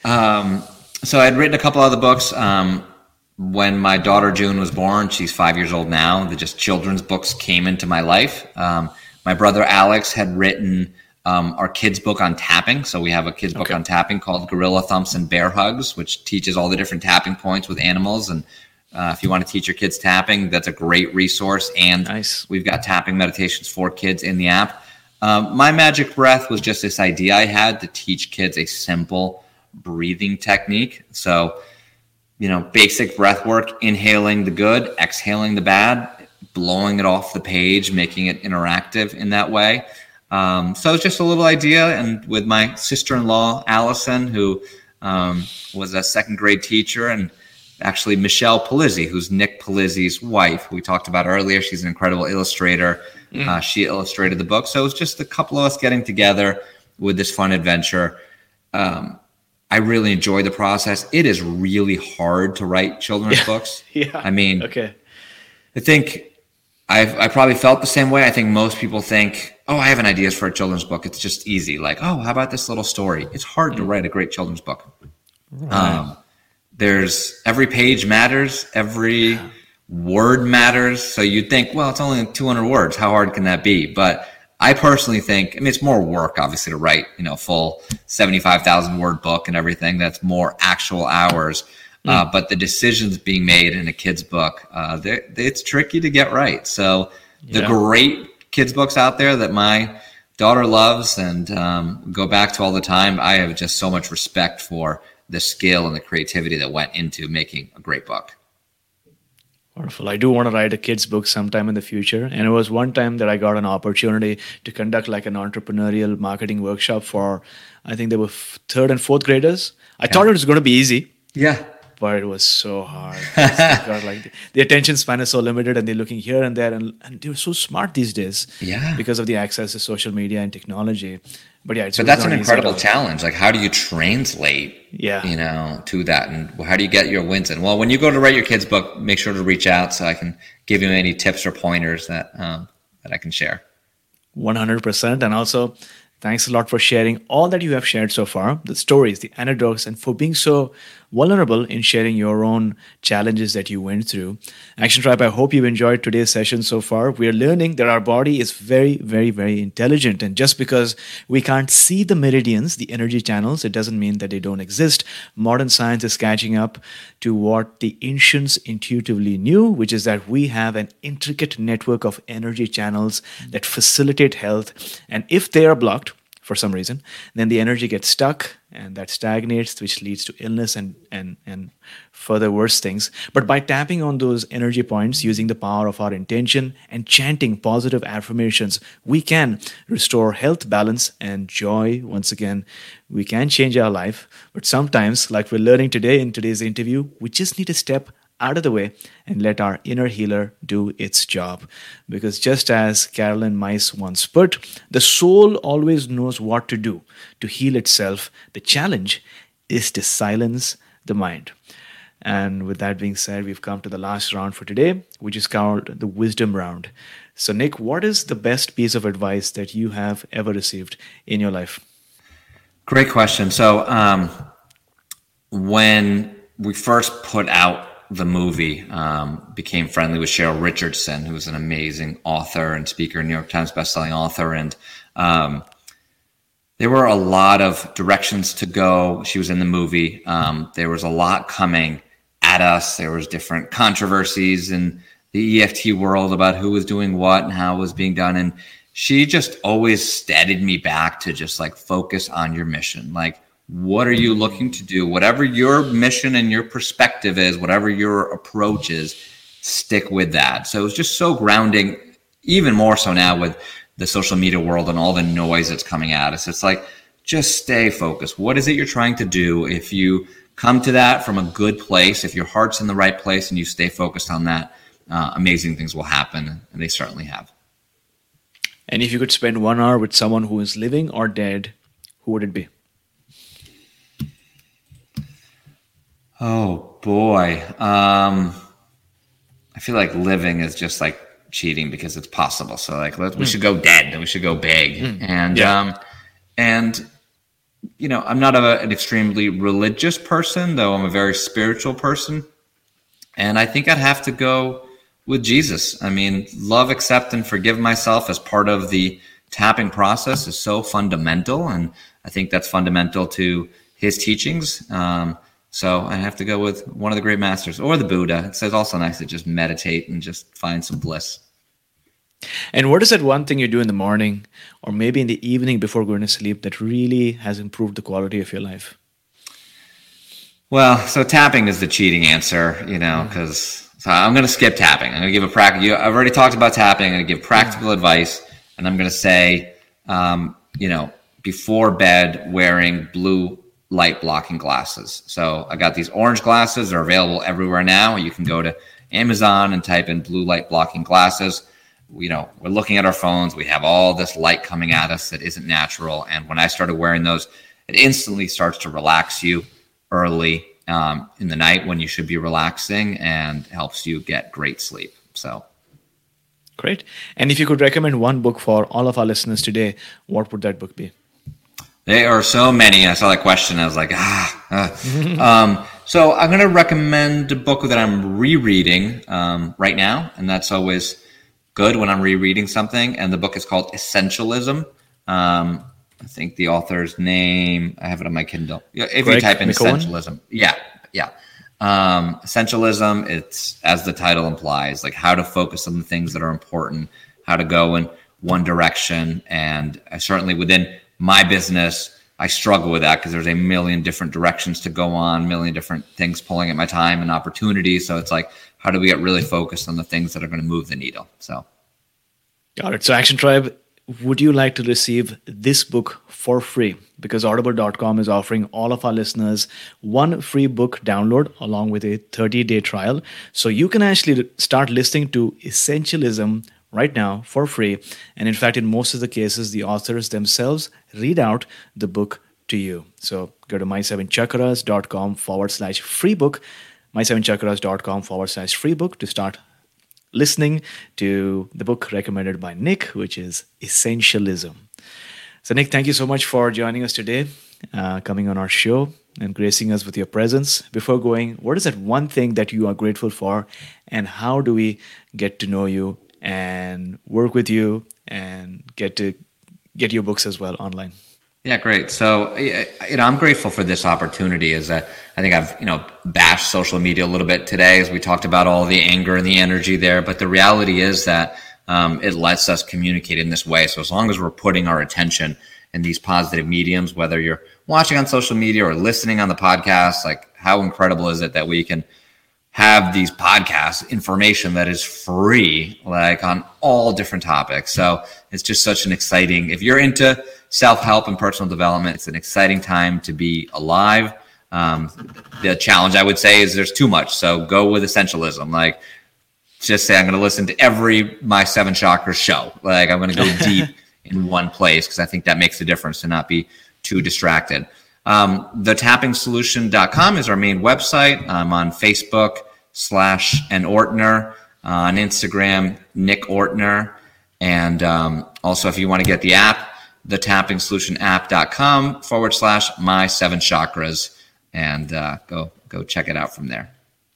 um, so I'd written a couple other books. Um, when my daughter June was born, she's five years old now, the just children's books came into my life. Um, my brother Alex had written Um, our kids book on tapping. So we have a kids book okay. on tapping called Gorilla Thumps and Bear Hugs, which teaches all the different tapping points with animals. And uh, if you want to teach your kids tapping, that's a great resource. And nice. We've got tapping meditations for kids in the app. Um, My Magic Breath was just this idea I had to teach kids a simple breathing technique. So, you know, basic breath work, inhaling the good, exhaling the bad, blowing it off the page, making it interactive in that way. Um, so it's just a little idea. And with my sister-in-law, Allison, who um, was a second grade teacher, and actually Michelle Palizzi, who's Nick Palizzi's wife, who we talked about earlier. She's an incredible illustrator. Mm. Uh, she illustrated the book. So it was just a couple of us getting together with this fun adventure. Um, I really enjoyed the process. It is really hard to write children's yeah. books. Yeah. I mean, okay. I think I've, I probably felt the same way. I think most people think, oh, I have an idea for a children's book. It's just easy. Like, oh, how about this little story? It's hard mm. to write a great children's book. Right. Um, there's every page matters. Every yeah. word matters. So you'd think, well, it's only two hundred words. How hard can that be? But I personally think, I mean, it's more work, obviously, to write, you know, full seventy-five thousand word book and everything. That's more actual hours. Mm. Uh, but the decisions being made in a kid's book, uh, it's tricky to get right. So yeah. the great kids books out there that my daughter loves and um, go back to all the time, I have just so much respect for the skill and the creativity that went into making a great book. Wonderful. I do want to write a kid's book sometime in the future. And it was one time that I got an opportunity to conduct like an entrepreneurial marketing workshop for, I think they were f- third and fourth graders. I yeah. thought it was going to be easy. Yeah. but it was so hard. It's got like the, the attention span is so limited, and they're looking here and there, and, and they're so smart these days. Yeah. Because of the access to social media and technology. But yeah, it's but really that's an not easy incredible at all. challenge. Like, how do you translate, Yeah. you know, to that, and how do you get your wins in? Well, when you go to write your kid's book, make sure to reach out so I can give you any tips or pointers that um, that I can share. one hundred percent. And also, thanks a lot for sharing all that you have shared so far, the stories, the anecdotes, and for being so vulnerable in sharing your own challenges that you went through. Action Tribe, I hope you enjoyed today's session so far. We are learning that our body is very, very, very intelligent. And just because we can't see the meridians, the energy channels, it doesn't mean that they don't exist. Modern science is catching up to what the ancients intuitively knew, which is that we have an intricate network of energy channels that facilitate health. And if they are blocked, for some reason, then the energy gets stuck and that stagnates, which leads to illness and, and, and further worse things. But by tapping on those energy points, using the power of our intention and chanting positive affirmations, we can restore health, balance, and joy. Once again, we can change our life. But sometimes, like we're learning today in today's interview, we just need to step out of the way and let our inner healer do its job. Because just as Carolyn Myss once put, the soul always knows what to do to heal itself. The challenge is to silence the mind. And with that being said, we've come to the last round for today, which is called the wisdom round. So Nick, what is the best piece of advice that you have ever received in your life? Great question. So um, when we first put out the movie, um, became friendly with Cheryl Richardson, who's an amazing author and speaker, New York Times bestselling author. And um, there were a lot of directions to go. She was in the movie. Um, there was a lot coming at us. There was different controversies in the E F T world about who was doing what and how it was being done. And she just always steadied me back to just like focus on your mission. Like, what are you looking to do? Whatever your mission and your perspective is, whatever your approach is, stick with that. So it's just so grounding, even more so now with the social media world and all the noise that's coming at us. It's like, just stay focused. What is it you're trying to do? If you come to that from a good place, if your heart's in the right place and you stay focused on that, uh, amazing things will happen. And they certainly have. And if you could spend one hour with someone who is living or dead, who would it be? Oh boy. Um, I feel like living is just like cheating because it's possible. So like, let, we mm. should go dead and we should go big. Mm. And, yeah. um, and, you know, I'm not a, an extremely religious person, though I'm a very spiritual person. And I think I'd have to go with Jesus. I mean, love, accept, and forgive myself as part of the tapping process is so fundamental. And I think that's fundamental to his teachings. Um, So I have to go with one of the great masters or the Buddha. It's also nice to just meditate and just find some bliss. And what is that one thing you do in the morning or maybe in the evening before going to sleep that really has improved the quality of your life? Well, so tapping is the cheating answer, you know, because mm-hmm. so I'm going to skip tapping. I'm going to give a practical. I've already talked about tapping. I'm going to give practical mm-hmm. advice, and I'm going to say, um, you know, before bed, wearing blue light blocking glasses. So I got these orange glasses. They're available everywhere now. You can go to Amazon and type in blue light blocking glasses. You know, we're looking at our phones. We have all this light coming at us that isn't natural. And when I started wearing those, it instantly starts to relax you early um, in the night when you should be relaxing and helps you get great sleep. So great. And if you could recommend one book for all of our listeners today, what would that book be? There are so many. I saw that question. I was like, ah. ah. um, so I'm going to recommend a book that I'm rereading um, right now. And that's always good when I'm rereading something. And the book is called Essentialism. Um, I think the author's name, I have it on my Kindle. If Greg you type in McKeown? Essentialism. Yeah, yeah. Um, essentialism, it's, as the title implies, like how to focus on the things that are important, how to go in one direction. And I certainly within my business, I struggle with that because there's a million different directions to go on, a million different things pulling at my time and opportunities. So it's like, how do we get really focused on the things that are going to move the needle? So, got it. So Action Tribe, would you like to receive this book for free? Because audible dot com is offering all of our listeners one free book download along with a thirty-day trial. So you can actually start listening to Essentialism right now for free. And in fact, in most of the cases, the authors themselves read out the book to you. So go to my seven chakras dot com forward slash free book, my seven chakras dot com forward slash free book to start listening to the book recommended by Nick, which is Essentialism. So Nick, thank you so much for joining us today, uh, coming on our show and gracing us with your presence. Before going, what is that one thing that you are grateful for, and how do we get to know you and work with you and get to get your books as well online? Yeah, great. So, you know, I'm grateful for this opportunity. As a, I think I've, you know, bashed social media a little bit today as we talked about all the anger and the energy there. But the reality is that um, it lets us communicate in this way. So as long as we're putting our attention in these positive mediums, whether you're watching on social media or listening on the podcast, like how incredible is it that we can have these podcasts, information that is free, like on all different topics. So it's just such an exciting, if you're into self-help and personal development, it's an exciting time to be alive. Um, the challenge I would say is there's too much. So go with essentialism. Like just say, I'm going to listen to every My Seven Chakras show. Like I'm going to go deep in one place, because I think that makes a difference to not be too distracted. Um, the tapping solution dot com is our main website. I'm on Facebook slash N Ortner, uh, on Instagram, Nick Ortner. And um, also if you want to get the app, the tapping solution app dot com forward slash my seven chakras, and uh, go, go check it out from there.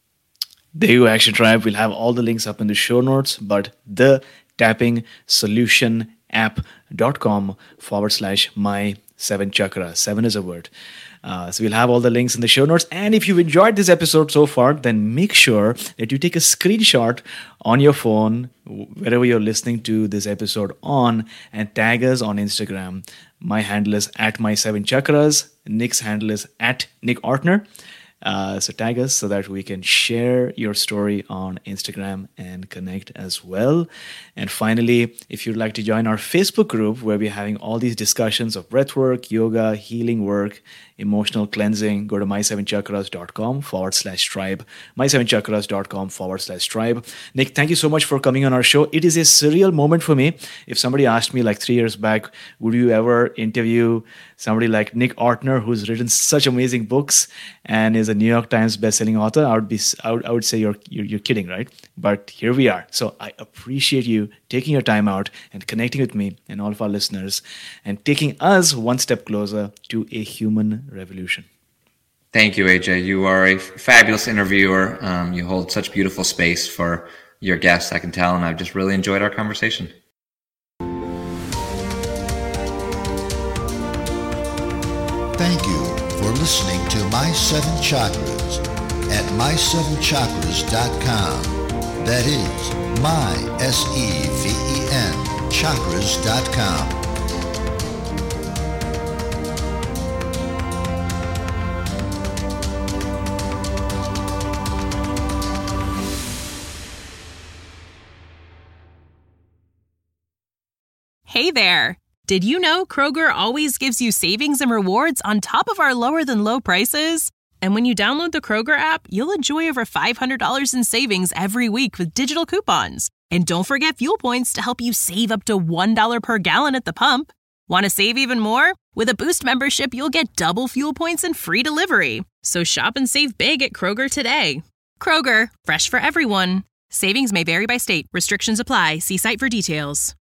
There you go, Action Tribe. We'll have all the links up in the show notes, but the tapping solution app dot com forward slash my seven chakra. Seven is a word. Uh, so we'll have all the links in the show notes. And if you've enjoyed this episode so far, then make sure that you take a screenshot on your phone, wherever you're listening to this episode on, and tag us on Instagram. My handle is at my seven chakras. Nick's handle is at Nick Ortner. Uh, so tag us so that we can share your story on Instagram and connect as well. And finally, if you'd like to join our Facebook group where we're having all these discussions of breathwork, yoga, healing work, emotional cleansing, go to my seven chakras dot com forward slash tribe, my seven chakras dot com forward slash tribe. Nick, thank you so much for coming on our show. It is a surreal moment for me. If somebody asked me like three years back, would you ever interview somebody like Nick Ortner, who's written such amazing books and is a New York Times bestselling author, I would be, I would, I would say you're, you're, you're kidding, right? But here we are. So I appreciate you taking your time out and connecting with me and all of our listeners and taking us one step closer to a human revolution. Thank you, A J. You are a fabulous interviewer. Um, you hold such beautiful space for your guests, I can tell, and I've just really enjoyed our conversation. Thank you for listening to My Seven Chakras at my seven chakras dot com. That is my, S E V E N, chakras dot com. Hey there! Did you know Kroger always gives you savings and rewards on top of our lower than low prices? And when you download the Kroger app, you'll enjoy over five hundred dollars in savings every week with digital coupons. And don't forget fuel points to help you save up to one dollar per gallon at the pump. Want to save even more? With a Boost membership, you'll get double fuel points and free delivery. So shop and save big at Kroger today. Kroger, fresh for everyone. Savings may vary by state. Restrictions apply. See site for details.